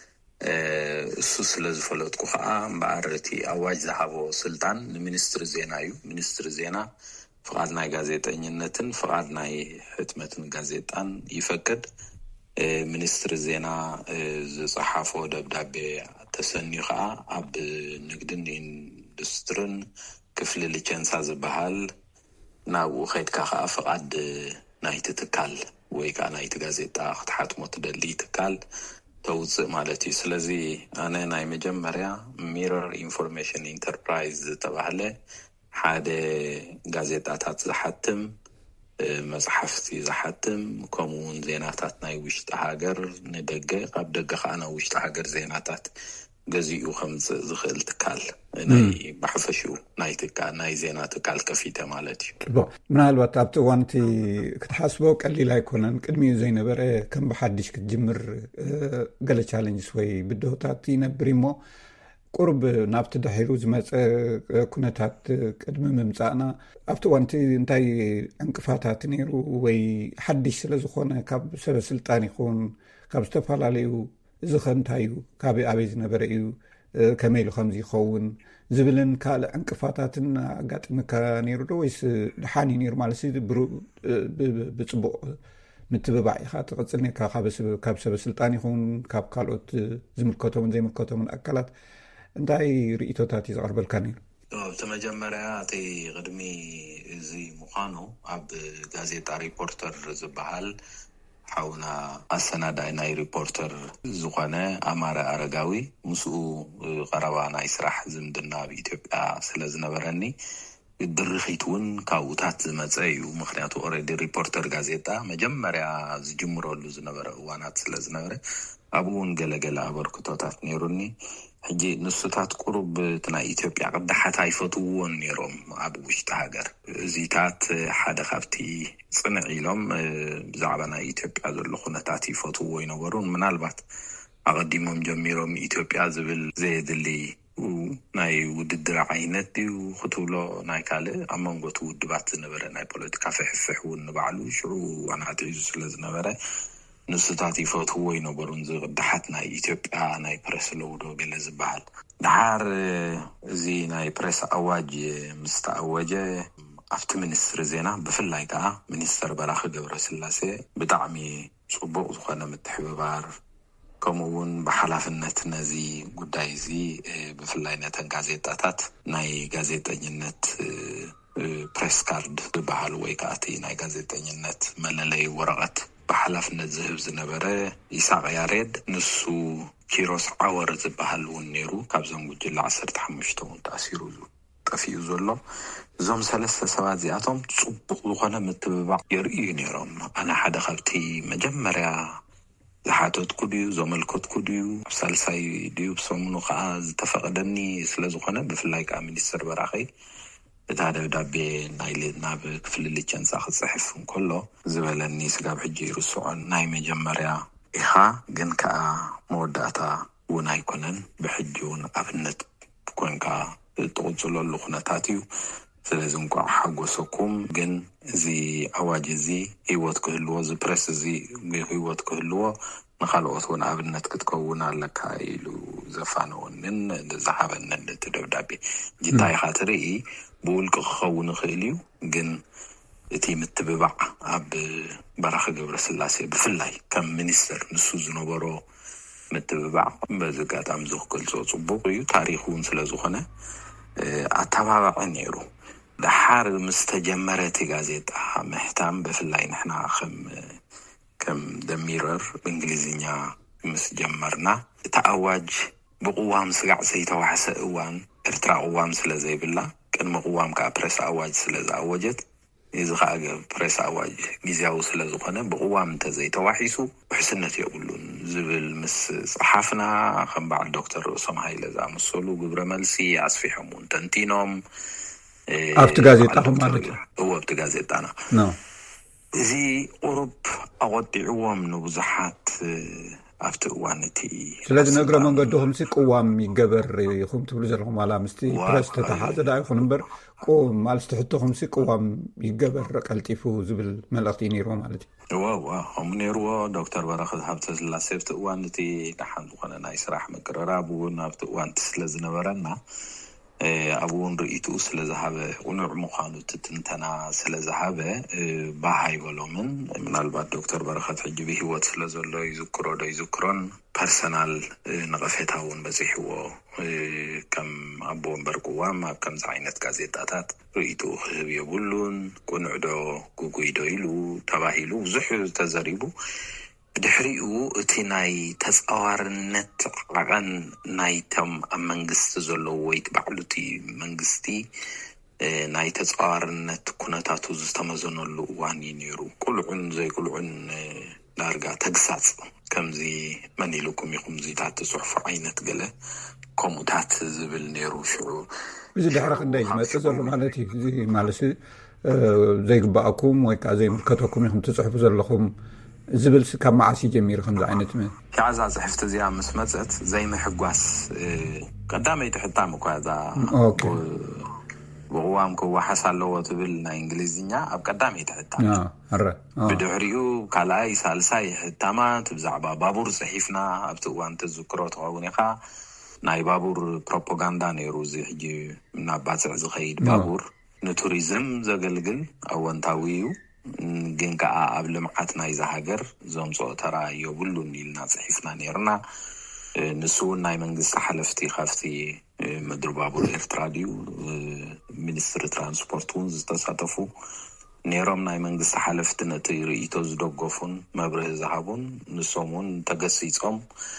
السوس لزفلوتكو خاام بعرتي أواج ذهبو سلطان لمنستر زينايو منستر زينا فقاد ناي غازيتان ينتن فقاد ناي حتمتن غازيتان يفكد منستر زينا صحافو دبدابي تسني خا أب نقدن اندسترن كفل لجنسا زبهال ناو خيد كاخا فقاد ناي تتكال ويكا ناي تغازيتا خطحات متدلي تكال توزق مالتي سلازي أنا ناي مجمريا ميرور انفورميشن انتربرايز تبعله حادة غازيتاتات زحتم مصحفتي زحتم كومون زيناتات ناي وشت هاجر ندقة قب دقة أنا وشت هاجر زيناتات جزيء خمس زخل تكال ناي بحفشو ناي تكال ناي زينات تكال كفيته مالتي من هالوقت أبتوانتي كتحسبوك اللي لا يكونن كدمي زين برا كم بحدش كتجمر قال تشالنج شوي بده تعطي نبريمو قرب نابت دحيرو زمت كنتات قدم ممصانا أبتوانتي انتي انقفاتات نيرو وي حدش لزخونه كاب سبب سلطان يكون كاب استفالاليو زخنتايو كابي أبيز نبرئيو كميل خمزي خون زبلن كال انقفاتاتن قاط مكانيرو دويس دحاني نير مالسي بصبق متببعي خاطر قصلني كاب سبب سلطان يكون كاب كالوت زملكتهم زي ملكتهم اكلات انتي ريتوتاتي زغربل كانير تمجمريا تي قدمي زي مخانو اب غازيتا ريبورتر زبحال حاونا السنة ناي ريبورتر زغانة أمارة أرقاوي مسؤو قربانا يسرح زمدنا بإثيوبيا سلازنا براني الدرخيتون كاوتات زمتايو مخنياتو أوريدي ريبورتر غازيتا مجمريا زجمرو لزنبرا وانات سلازنبرا أبون قلقل أبركتوتات نيروني حجي نسوتات قرب تنا إثيوبيا قد حتى يفتوون نيروم أبوش تهاجر زيتات حدا خافتي صنعي لهم بزعبنا إثيوبيا ذو اللخونتات يفتوون ينورون من البات أقدمهم جميرهم إثيوبيا زبل زيد اللي ناي وددر عينتي وخطولو ناي كالي أمان قوتو ودبات زنبرا ناي بوليتيكا فحفحون نبعلو شعو وانا عتعيزو سلازنبرا نسوتات يفتوون ينورون زي قدحتنا إثيوبيا ناي برسلو دو قلز بحال دحار زي ناي برس أواج مستأوجة ኣብቲ ሚኒስትር ዜና ብፍላይ ከዓ ሚኒስተር በራኺ ገብረስላሴ ብጣዕሚ ጽቡቕ ዝኾነ ምትሕብባር ከምኡውን ብሓላፍነት ነዚ ጉዳይ እዚ ብፍላይ ነተን ጋዜጣታት ናይ ጋዜጠኝነት ፕሬስ ካርድ ዝበሃል ወይ ከዓ እቲ ናይ ጋዜጠኝነት መለለይ ወረቐት ብሓላፍነት ዝህብ ዝነበረ ይስሐቅ ያሬድ ንሱ ኪሮስ ዓወር ዝበሃል እውን ነይሩ ካብዞም ጉጅለ 15 ተኣሲሩ ጠፊኡ ዘሎ እዞም ሰለስተ ሰባት እዚኣቶም ጽቡቕ ዝኾነ ምትብባዕ የርእዩ ነይሮም ኣነ ሓደ ካብቲ መጀመርያ ዝሓተትኩ ድዩ ዘመልከትኩ ድዩ ሳልሳይ ድዩ ብሰሙኑ ከዓ ዝተፈቐደኒ ስለ ዝኾነ ብፍላይ ከዓ ሚኒስተር በራኺ እታ ደብዳቤ ናብ ክፍሊ ልጨንጻ ክጽሕፍ እንከሎ ዝበለኒ ስጋብ ሕጂ ይርስዖን ናይ መጀመርያ ኢኻ ግን ከዓ መወዳእታ እውን ኣይኮነን ብሕጂ እውን ኣብነት ኮንካ ትቕጽለሉ ኩነታት እዩ ስለዚ እንኳዕ ሓጎሰኩም ግን እዚ ኣዋጅ እዚ ህይወት ክህልዎ እዚ ፕሬስ እዚ ህይወት ክህልዎ ንኻልኦት እውን ኣብነት ክትከውን ኣለካ ኢሉ ዘፋነወንን ዝሃበንን እቲ ደብዳቤ እንታይ ኢኻ ትርኢ ብውልቂ ክኸውን ይኽእል እዩ ግን እቲ ምትብባዕ ኣብ በራኺ ገብረስላሴ ብፍላይ ከም ሚኒስተር ንሱ ዝነበሮ ምትብባዕ በዚ ኣጋጣሚ ዝኽገልጾ ጽቡቕ እዩ ታሪክ እውን ስለ ዝኾነ ኣተባባዕ ነይሩ ድሓር ምስ ተጀመረት ጋዜጣ ምሕታም ብፍላይ ንሕና ከም ደሚረር ብእንግሊዝኛ ምስ ጀመርና እቲ ኣዋጅ ብቕዋም ስጋዕ ዘይተዋሕሰ እዋን ኤርትራ ቅዋም ስለ ዘይብላ ቅድሚ ቅዋም ከዓ ፕሬስ ኣዋጅ ስለ ዝኣወጀት እዚ ከዓ ፕሬስ ኣዋጅ ጊዜያዊ ስለ ዝኾነ ብቕዋም እንተዘይተዋሒሱ ውሕስነት የብሉን ዝብል ምስ ጸሓፍና ከም በዓል ዶክተር ርእሶም ሃይለ ዝኣመሰሉ ግብረ መልሲ ኣስፊሖም እውን ተንቲኖም ኣብቲ ጋዜጣኹም ማለት እዩ ኣብቲ ጋዜጣና እዚ ቁሩብ ኣቆጢዕዎም ንብዙሓት ኣብቲ እዋን እቲ ስለዚ ነግረ መንገድኹም ሲ ቅዋም ይገበር ኢኹም ትብሉ ዘለኹም ዋላ ምስቲ ፕረስ ተተሓዘ ዳ ይኹን እምበር ማልስቲ ሕቶኹም ሲ ቅዋም ይገበር ቀልጢፉ ዝብል መልእኽቲ ነይርዎ ማለት እዩ ከምኡ ነይርዎ ዶክተር በረኺ ሃብተ ስላሴ ኣብቲ እዋን እቲ ድሓን ዝኾነ ናይ ስራሕ ምቅርራብ እውን ኣብቲ እዋን ስለ ዝነበረና ኣብኡ እውን ርእይቱ ስለ ዝሃበ ቁኑዕ ምዃኑ ትንተና ስለ ዝሃበ ባህ ኣይበሎምን ምናልባት ዶክተር በረኸት ሕጂ ብሂወት ስለ ዘሎ ይዝክሮ ዶ ይዝክሮን ፐርሰናል ነቐፌታ እውን በፂሕዎ ከም ኣቦ ወንበር ቅዋም ኣብ ከምዚ ዓይነት ጋዜጣታት ርእይቱ ክህብ የብሉን ቁኑዕ ዶ ጉጉይ ዶ ኢሉ ተባሂሉ ብዙሕ ተዘሪቡ ድሕሪኡ እቲ ናይ ተጻዋርነት ዓቐን ናይቶም ኣብ መንግስቲ ዘለዎ ወይ ባዕሉ እቲ መንግስቲ ናይ ተጻዋርነት ኩነታቱ ዝተመዘነሉ እዋን ነይሩ ቁልዑን ዘይቁልዑን ዳርጋ ተግሳጽ ከምዚ መን ኢሉኩም ኢኹም ዚታት ጽሑፍ ዓይነት ገለ ከምኡታት ዝብል ነይሩ ሽዑ እዚ ድሕሪ ክንደይ ይመጽእ ዘሎ ማለት እዩ እዚ ማለት ዘይግባኣኩም ወይ ከዓ ዘይምልከተኩም ኢኹም ትጽሕፉ ዘለኹም ዝብል ካብ መዓሲ ጀሚሩ ከምዚ ዓይነት ከዓዛ ጽሕፍቲ እዚኣ ምስ መፀት ዘይምሕጓስ ቀዳመይ ትሕታም እኳ እዛ ብቕዋም ክወሓስ ኣለዎ ትብል ናይ እንግሊዝኛ ኣብ ቀዳመይ ትሕታም ብድሕሪኡ ካልኣይ ሳልሳይ ሕታማት ብዛዕባ ባቡር ጽሒፍና ኣብቲ እዋን ትዝክሮ ትኸውን ኢኻ ናይ ባቡር ፕሮፓጋንዳ ነይሩ እዚ ሕጂ ናባፅዕ ዝኸይድ ባቡር ንቱሪዝም ዘገልግል ኣወንታዊ እዩ ግን ከዓ ኣብ ልምዓት ናይ ዝሃገር ዘምጽኦ ተራ የብሉን ኢልና ጽሒፍና ነርና ንሱ ናይ መንግስቲ ሓለፍቲ ካብቲ ምድር ባቡር ኤርትራ ድዩ ሚኒስትሪ ትራንስፖርት እውን ዝተሳተፉ ነሮም ናይ መንግስቲ ሓለፍቲ ነቲ ርእይቶ ዝደገፉን መብርህ ዝሃቡን ንሶም እውን ተገሲጾም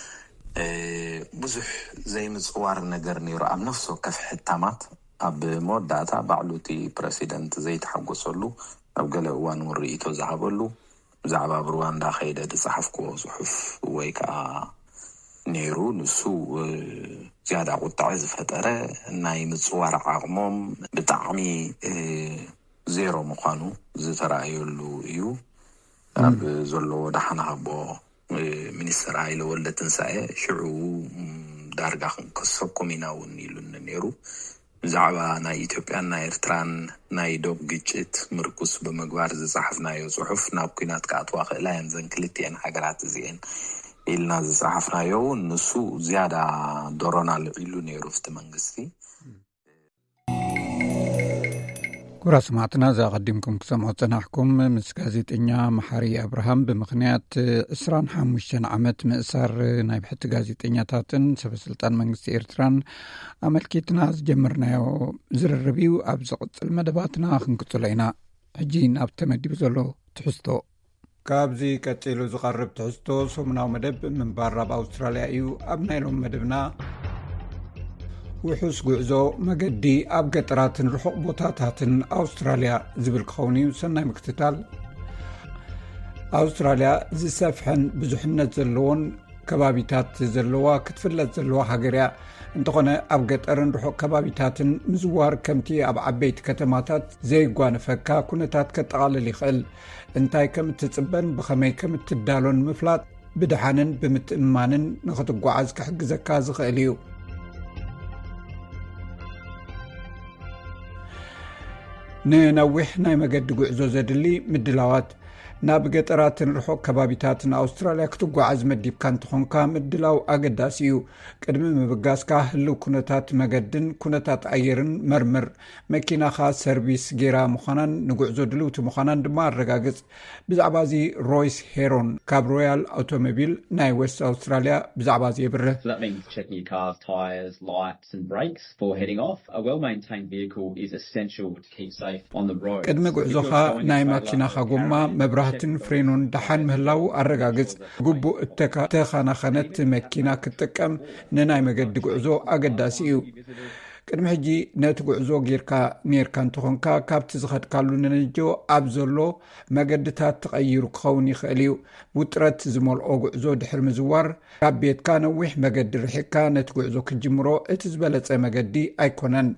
ብዙሕ ዘይምጽዋር ነገር ነይሩ ኣብ ነፍሲ ወከፍ ሕታማት ኣብ መወዳእታ ባዕሉ እቲ ፕሬሲደንት ዘይተሓጎሰሉ ኣብ ገለ እዋን እውን ርእይቶ ዝሃበሉ ብዛዕባ ብሩዋንዳ ኸይደ ዝጸሓፍክዎ ጽሑፍ ወይ ከዓ ነይሩ ንሱ ዝያዳ ቁጣዕ ዝፈጠረ ናይ ምጽዋር ዓቕሞም ብጣዕሚ ዜሮ ምዃኑ ዝተረኣየሉ እዩ ኣብ ዘለዎ ዳሓና ሃቦ ሚኒስትር ሃይለ ወልደ ትንሳኤ ሽዑ ዳርጋ ክንከሰኩም ኢና እውን ኢሉን ነይሩ ብዛዕባ ናይ ኢትዮጵያን ናይ ኤርትራን ናይ ዶብ ግጭት ምርኩስ ብምግባር ዝጸሓፍናዮ ጽሑፍ ናብ ኩናት ከኣትዋ ክእላየን ዘን ክልቲአን ሃገራት እዚአን ኢልና ዝጸሓፍናዮ ንሱ ዝያዳ ደሮና ልዒሉ ነይሩ ፍቲ መንግስቲ كرة سمعتنا زي قدمكم كسمعوا تناحكم مس غازيتنيا محاري أبراهام بمخنيات إسران حاموشن عمت مأسار نايب حتى غازيتنيا تاتن سبسلطان منغست إيرتران عملكيتنا جمرنا زر الربيو أبزقت المدباتنا خنكتلينا هجين أبتمدي بزلو تحستو كابزي كتيلو زقرب تحستو سومناو مدب من بارب أستراليا إيو أبنايلهم مدبنا وحوس قعزو مقدي أب قطرات رحق بوتاتات أستراليا زبل كخوني وسنة مكتتال أستراليا زي سافحن بزحنة زلون كبابيتات زلوا كتفلت زلوا حقريا انتقونا أب قطرن رحق كبابيتات مزوار كمتي أب عبيت كتماتات زي قوان فكا كونتات كتغال خل انتاي كم تتصبن بخمي كم تدالون مفلات بدحانن بمتأمانن نخطب قعاز كحق زكاز خيليو ننوح ناي مقد قعزو زدلي مدلاوات ناب قطرات رحوق كبابيتات أستراليا كتب قعز مديب كانت خونكا مدلاو أقداسيو قدم مبقاسكا هلو كونتات مقدن كونتات أيرن مرمر مكينا خاص سيرفيس جيرا مخانان نقعزو دلوت مخانان دمار رقاقز بزعبازي رويس هيرون كاب رويال أوتوموبيل ناي ويست أستراليا بزعبازي بره. So that means checking your car's tyres, lights and brakes before heading off. A well-maintained vehicle is essential to keep safe on the road. قدم قعزوخا ناي ماكينا خاقوما مبراهتن فرينون دحان مهلاو الرقاقز قبو تخانا خانت مكينا كتكم نناي مقد قعزو أقداسيو قدم حجي نات قعزو غيركا نيركان تخونكا كابت زخد كالو ننجو أبزولو مقدتات تغيرو كخوني خاليو وطرت زمول او قعزو دحر مزوار كابيت كانوح مقد رحيكا نات قعزو كجمرو اتزبالت مقدي ايكونان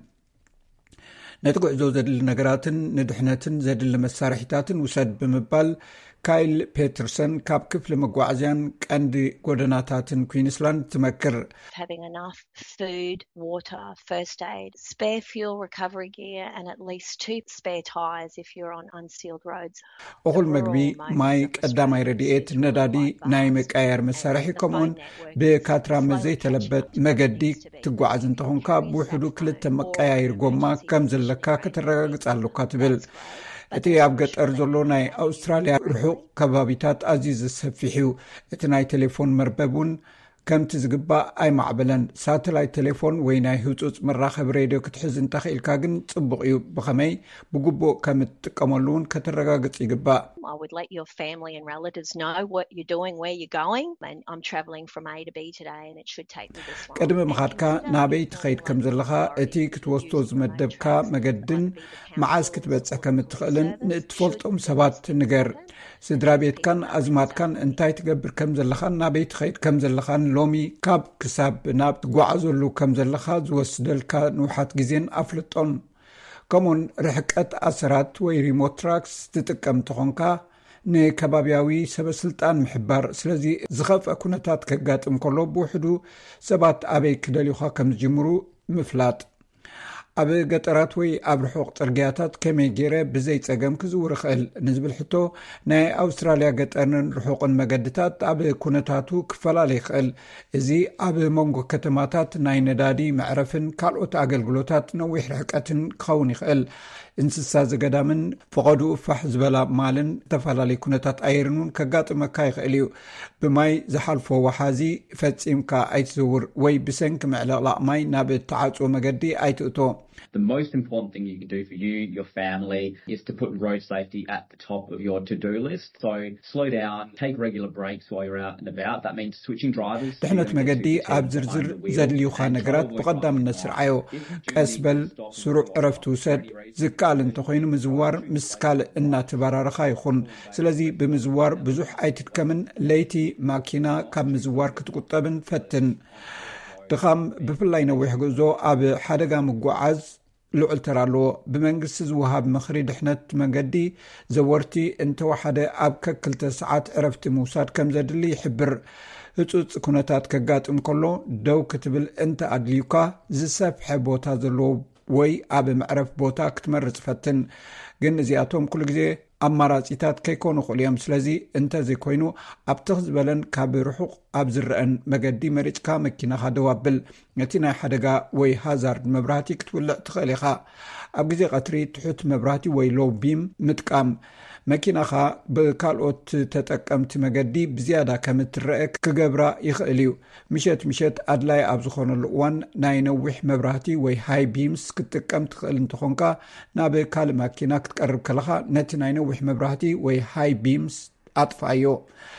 نتقعزو زدل نقراتن ندحنتن زدل مسارحيتاتن وسد بمبال كايل بيترسون كاب كفل مقوعزيان كاندي قدناتاتن كوينسلاند تمكر having enough food, water, first aid, spare fuel recovery gear and at least 2 spare tyres if you're on unsealed roads. أقول مقبي مايك قدامي رديئت ندادي نايمك ايار مسارحي كمون بكاترا مزي تلبت مقدي تقوعزن تخون كاب وحدو كلت مقاير قوما كمزلكا كترقاقت على كاتبل اتي ابقت ارزولو ناي أستراليا رحوق كبابيتات عزيز السفيحيو اتناي تليفون مرببون كم تزقبا اي معبلن ساتلاي تليفون ويناي هوتوت مراخب راديو كتحزن تخيل كاقن تصبقيو بخمي بقبو كم تقملون كترقاقت يقبا I would let your family and relatives know what you're doing, where you're going. And I'm travelling from A to B today and it should take me this long. قدم مخاتكا نابي تخيد كم زلخا اتي كتوستو زمدبكا مقدن معاز كتبتسا كم تخيلن نتفولتهم سبات نقر سدرابيت كان أزمات كان انتاي تقبر كم زلخان نابي تخيد كم زلخان لومي كاب كساب ناب تقوعزو اللو كم زلخا زوسدلكا نوحات جزين أفلطون كمون رحكت أسرات وي ريموت تراكس تتكم تخونكا نكبابياوي سبسلطان محبار سلازي زخف أكونتات كقات مكولو بوحدو سبات أبي كداليوخا كم جمرو مفلات أبي قطرات وي أبرحوق ترقياتات كمي جيري بزيت أقام كزور خيل نزبل حتو ناي أستراليا قطرن رحوق المقدتات أبي كونتاتو كفلالي خيل إزي أبي مونغو كتماتات ناي ندادي معرفن كالوت أقل قلوتات نويح رحكاتن كوني خيل انسسا زقدامن فقدو فح زبلا مالن تفلالي كونتات أيرنون كقات مكاي خيليو بماي زحالفو وحازي فتسيمكا أيتزور وي بسنك معلاق ماي نابي تعاطو مقدي أيتوتو. The most important thing you can do for you, your family, is to put road safety at the top of your to-do list. So slow down, take regular breaks while you're out and about. That means switching drivers. دحنت مقدي أبزرزر زدليو خانقرات بقدام النسر عيو كأسبل سروع عرفتو سد زكال انتخوين مزوار مسكال إنا تبارارخا يخون سلازي بمزوار بزوح أيتتكمن ليتي ماكينا كاب مزوار كتقطبن فتن دخام بفلاي نويح قزو أب حدقا مقوعز لعل ترالو بمنقس زوهاب مخري دحنت مقدي زورتي انت وحدة أب ككل ساعات عرفت موساد كم زدلي حبر هتوت كونتات كقات كله دو كتبل انت أدليوكا زسف حبوتا زلو وي أب معرف بوتا كتمرز فتن ግን እዚኣቶም ኩሉ ግዜ ኣማራጺታት ከይኮኑ ኽእልዮም ስለዚ እንተዘይ ኮይኑ ኣብ ትኽ ዝበለን ካብ ርሑቕ ኣብ ዝረአን መገዲ መሪጽካ መኪናኻ ደዋብል ነቲ ናይ ሓደጋ ወይ ሃዛርድ መብራህቲ ክትውልዕ ትኽእል ኢኻ ኣብ ግዜ ቀትሪ ትሑት መብራህቲ ወይ ሎው ቢም ምጥቃም መኪናኻ ብካልኦት ተጠቀምቲ መገዲ ብዝያዳ ከም እትረአ ክገብራ ይኽእል እዩ ምሸት ኣድላይ ኣብ ዝኾነሉ እዋን ናይ ነዊሕ መብራህቲ ወይ ሃይ ቢምስ ክትጥቀም ትኽእል እንትኾንካ ናብ ካልእ መኪና ክትቀርብ ከለኻ ነቲ ናይ ነዊሕ መብራህቲ ወይ ሃይ ቢምስ ኣጥፋዮ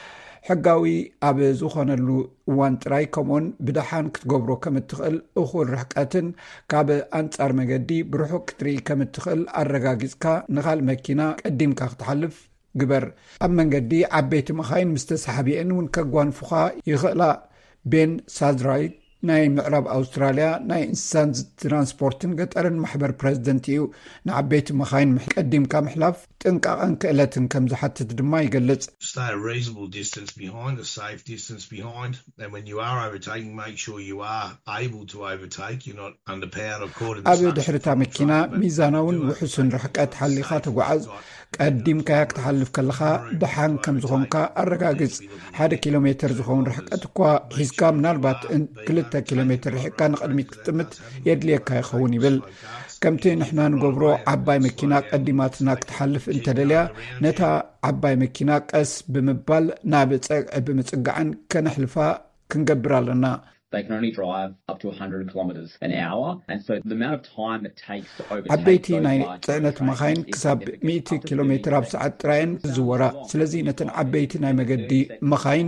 ሕጋዊ ኣብ ዝኾነሉ እዋን ጥራይ ከምኡን ብድሓን ክትገብሮ ከም እትኽእል እኹል ርሕቀትን ካብ ኣንጻር መገዲ ብርሑቕ ክትርኢ ከም እትኽእል ኣረጋጊጽካ ንኻልእ መኪና ቀዲምካ ክትሓልፍ ግበር ኣብ መንገዲ ዓበይቲ መኻይን ምስ ተሰሓቢአን እውን ከጓንፉኻ ይኽእላ ቤን ሳዝራይት ናይ ምዕራብ ኣውስትራልያ ናይ እንስሳን ትራንስፖርትን ገጠርን ማሕበር ፕሬዚደንት እዩ ንዓበይቲ መኻይን ቀዲምካ ምሕላፍ ጥንቃቐን ክእለትን ከም ዝሓትት ድማ ይገልጽ Stay a reasonable distance behind, a safe distance behind, and when you are overtaking, make sure you are able to overtake. You're not underpowered or caught in the ኣብ ድሕሪታ መኪና ሚዛናውን ውሕሱን ርሕቀት ሓሊኻ ተጓዓዝ ቀዲምካ ክትሓልፍ ከለኻ ድሓን ከም ዝኾንካ ኣረጋግጽ 1 ኪሎሜትር ዝኾን ርሕቀት እኳ ሒዝካ ምናልባት 2 ኪሎሜትር ርሕቅካ ንቕድሚት ክትጥምት የድልየካ ይኸውን ይብል ከምቲ ንሕና ንገብሮ ዓባይ መኪና ቀዲማትና ክትሓልፍ እንተደልያ ነታ ዓባይ መኪና ቀስ ብምባል ናብ ፀግዒ ብምፅጋዕን ከነሕልፋ ክንገብር ኣለና They can only drive up to 100 kilometers an hour, and so the amount of time it takes to overtake ዓበይቲ ናይ ጽዕነት መኻይን ክሳብ 100 ኪሎሜትር ኣብ ሰዓት ጥራይን ዝወራ ስለዚ ነተን ዓበይቲ ናይ መገዲ መኻይን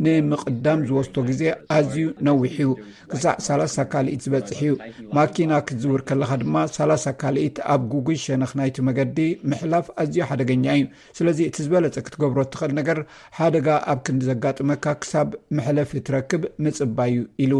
ንምቕዳም ዝወስዶ ግዜ ኣዝዩ ነዊሕ እዩ ክሳብ 30 ካልኢት ዝበጽሕ እዩ ማኪና ክትዝውር ከለኻ ድማ 30 ካልኢት ኣብ ጉጉይ ሸነኽ ናይቲ መገዲ ምሕላፍ ኣዝዩ ሓደገኛ እዩ ስለዚ እቲ ዝበለጸ ክትገብሮ ትኽእል ነገር ሓደጋ ኣብ ክንዲ ዘጋጥመካ ክሳብ መሕለፊ ትረክብ ምጽባዩ ኢሉ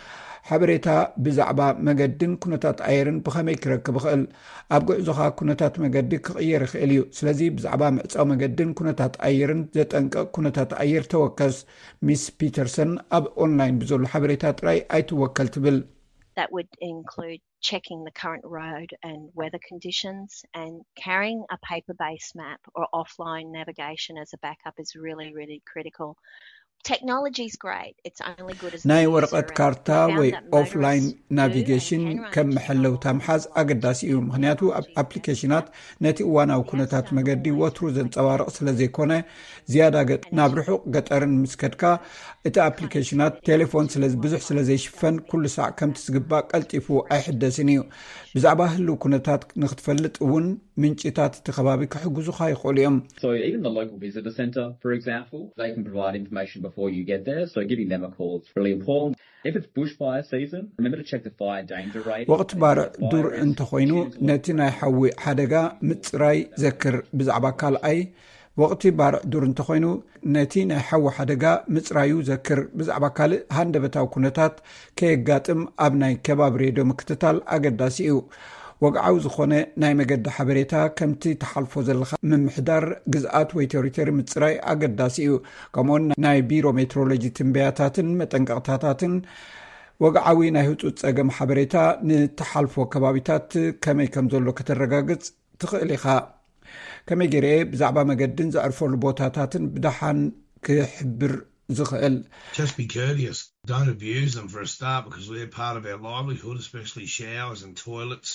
ሓበሬታ ብዛዕባ መገድን ኩነታት ኣየርን ብኸመይ ክረክብ ይኽእል ኣብ ጉዕዞኻ ኩነታት መገዲ ክቕየር ይኽእል እዩ ስለዚ ብዛዕባ ምዕፃው መገድን ኩነታት ኣየርን ዘጠንቀቕ ኩነታት ኣየር ተወከስ ሚስ ፒተርሰን ኣብ ኦንላይን ብዘሎ ሓበሬታ ጥራይ ኣይትወከል ትብል That would include checking the current road and weather conditions and carrying a paper-based map or offline navigation as a backup is really, really critical. Technology is great. It's only good as ናይ ወረቐት ካርታ ወይ ኦፍላይን ናቪጌሽን ከም መሐለውታ ምሓዝ ኣገዳሲ እዩ ምክንያቱ ኣፕሊኬሽናት ነቲ እዋናዊ ኩነታት መገዲ ወትሩ ዘንጸባርቕ ስለ ዘይኮነ ዝያዳ ናብ ርሑቕ ገጠርን ምስከድካ እቲ ኣፕሊኬሽናት ቴሌፎን ብዙሕ ስለ ዘይሽፈን ኩሉ ሰዕ ከምቲ ዝግባእ ቀልጢፉ ኣይሕደስን እዩ ብዛዕባ ህልው ኩነታት ንኽትፈልጥ እውን ምንጭታት እቲ ከባቢ ክሕግዙኻ ይኽእሉ እዮም So even the local visitor centre, for example, they can provide information before you get there, so giving them a call is really important. If it's bushfire season, remember to check the fire danger rate. ወቅት ባርዕ ዱር እንተኾይኑ ነቲ ናይ ሓዊ ሓደጋ ምጽራይ ዘክር ብዛዕባ ካልኣይ ወቅቲ ባርዕ ዱር እንተኾይኑ ነቲ ናይ ሓዊ ሓደጋ ምጽራዩ ዘክር ብዛዕባ ካልእ ሃንደበታዊ ኩነታት ከየጋጥም ኣብ ናይ ከባቢ ሬድዮ ምክትታል ኣገዳሲ እዩ ወግዓው ዝኾነ ናይ መገዲ ሓበሬታ ከምቲ ተሓልፎ ዘለኻ ምምሕዳር ግዝኣት ወይ ቴሪቶሪ ምጽራይ ኣገዳሲ እዩ ከምኡ'ውን ናይ ቢሮ ሜትሮሎጂ ትንበያታትን መጠንቀቕታታትን ወግዓዊ ናይ ህፁፅ ፀገም ሓበሬታ ንተሓልፎ ከባቢታት ከመይ ከም ዘሎ ከተረጋግጽ ትኽእል ኢኻ ከመይ ገይረ ብዛዕባ መገድን ዘዕርፈሉ ቦታታትን ብድሓን ክሕብር ዝኽእል Just be courteous. Don't abuse them for a start because they're part of our livelihood, especially showers and toilets.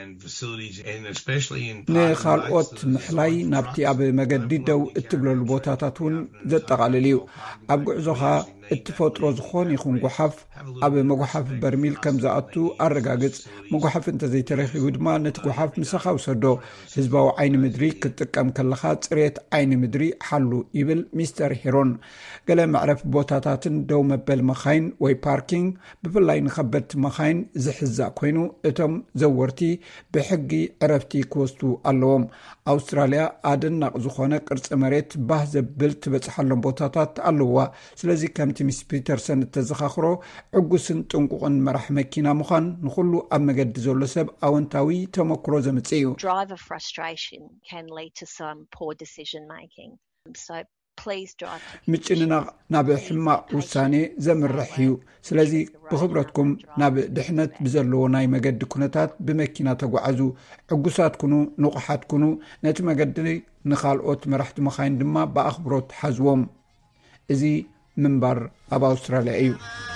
ንኻልኦት ምሕላይ ናብቲ ኣብ መገዲ ደው እትብለሉ ቦታታት እውን ዘጠቓልል እዩ ኣብ ጉዕዞኻ እትፈጥሮ ዝኾን ይኹን ጉሓፍ ኣብ መጓሓፍ በርሚል ከም ዝኣቱ ኣረጋግጽ መጓሓፍ እንተዘይተረኺቡ ድማ ነቲ ጉሓፍ ምሳኻ ውሰዶ ህዝባዊ ዓይኒ ምድሪ ክትጥቀም ከለኻ ጽሬት ዓይኒ ምድሪ ሓሉ ይብል ሚስተር ሄሮን ገለ መዕረፍ ቦታታትን ደው መበል መኻይን ወይ ፓርኪንግ ብፍላይ ንኸበድቲ መኻይን ዝሕዛእ ኮይኑ እቶም ዘወርቲ ብሕጊ ዕረፍቲ ክወስዱ ኣለዎም ኣውስትራልያ ኣደናቕ ዝኾነ ቅርፂ መሬት ባህ ዘብል ትበጽሓሎም ቦታታት ኣለዋ ስለዚ ከምቲ ሚስ ፒተርሰን እተዘኻኽሮ ዕጉስን ጥንቁቕን መራሕ መኪና ምዃን ንኹሉ ኣብ መገዲ ዘሎ ሰብ ኣወንታዊ ተመክሮ ዘምጽእ እዩ Driver frustration can lead to some poor decision making. So ምጭንና ናብ ሕማቅ ውሳኔ ዘምርሕ እዩ ስለዚ ብኽብረትኩም ናብ ድሕነት ብዘለዎ ናይ መገዲ ኩነታት ብመኪና ተጓዓዙ ዕጉሳት ኩኑ ንቑሓት ኩኑ ነቲ መገዲ ንኻልኦት መራሕቲ መኻይን ድማ ብኣኽብሮት ሓዝዎም እዚ ምንባር ኣብ ኣውስትራልያ እዩ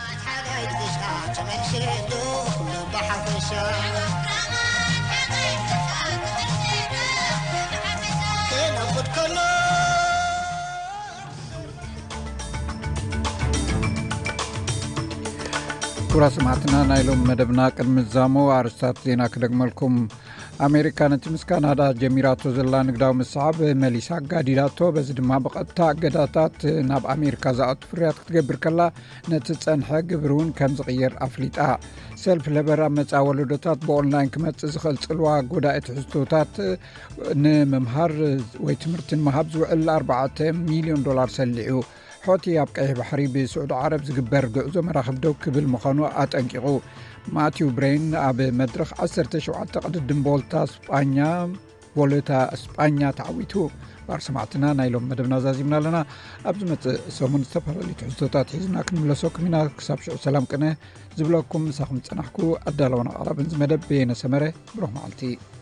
كرة سمعتنا نايلوم مدبنا كرمزامو عرستات زينا كدقملكم أمريكا نتمس كندا جميراتو زلان قداو مسعب مليسا قاديراتو بزد ما بقتا قداتات ناب أمريكا زاوت فريات تقبر كلا نتتسنحا قبرون كم زغير أفليتا سلف لبرا متعولودتات بأونلاين كمت زخل سلوا قدائت حزتوتات نممهار ويتمرتن مهاب زوعل 4 مليون دولار سلعو حوتي يبقى بحري بسعود عرب زقبر قعزو مراخب دو كبل مخانو أتنقيقو ماتيو برين أب مدرخ 17 تقدم بولتا اسبانيا بولتا اسبانيا تعويتو بارسمعتنا نايلوم مدبنا زازيمنا لنا أبزمت سومون استفر اللي تحزتوتات حيزنا كنملسوك منا كسابشو سلام كنه زبلوكم ساخم تسنحكو أدالونا عرب نزمدب بين سمره بروح معلتي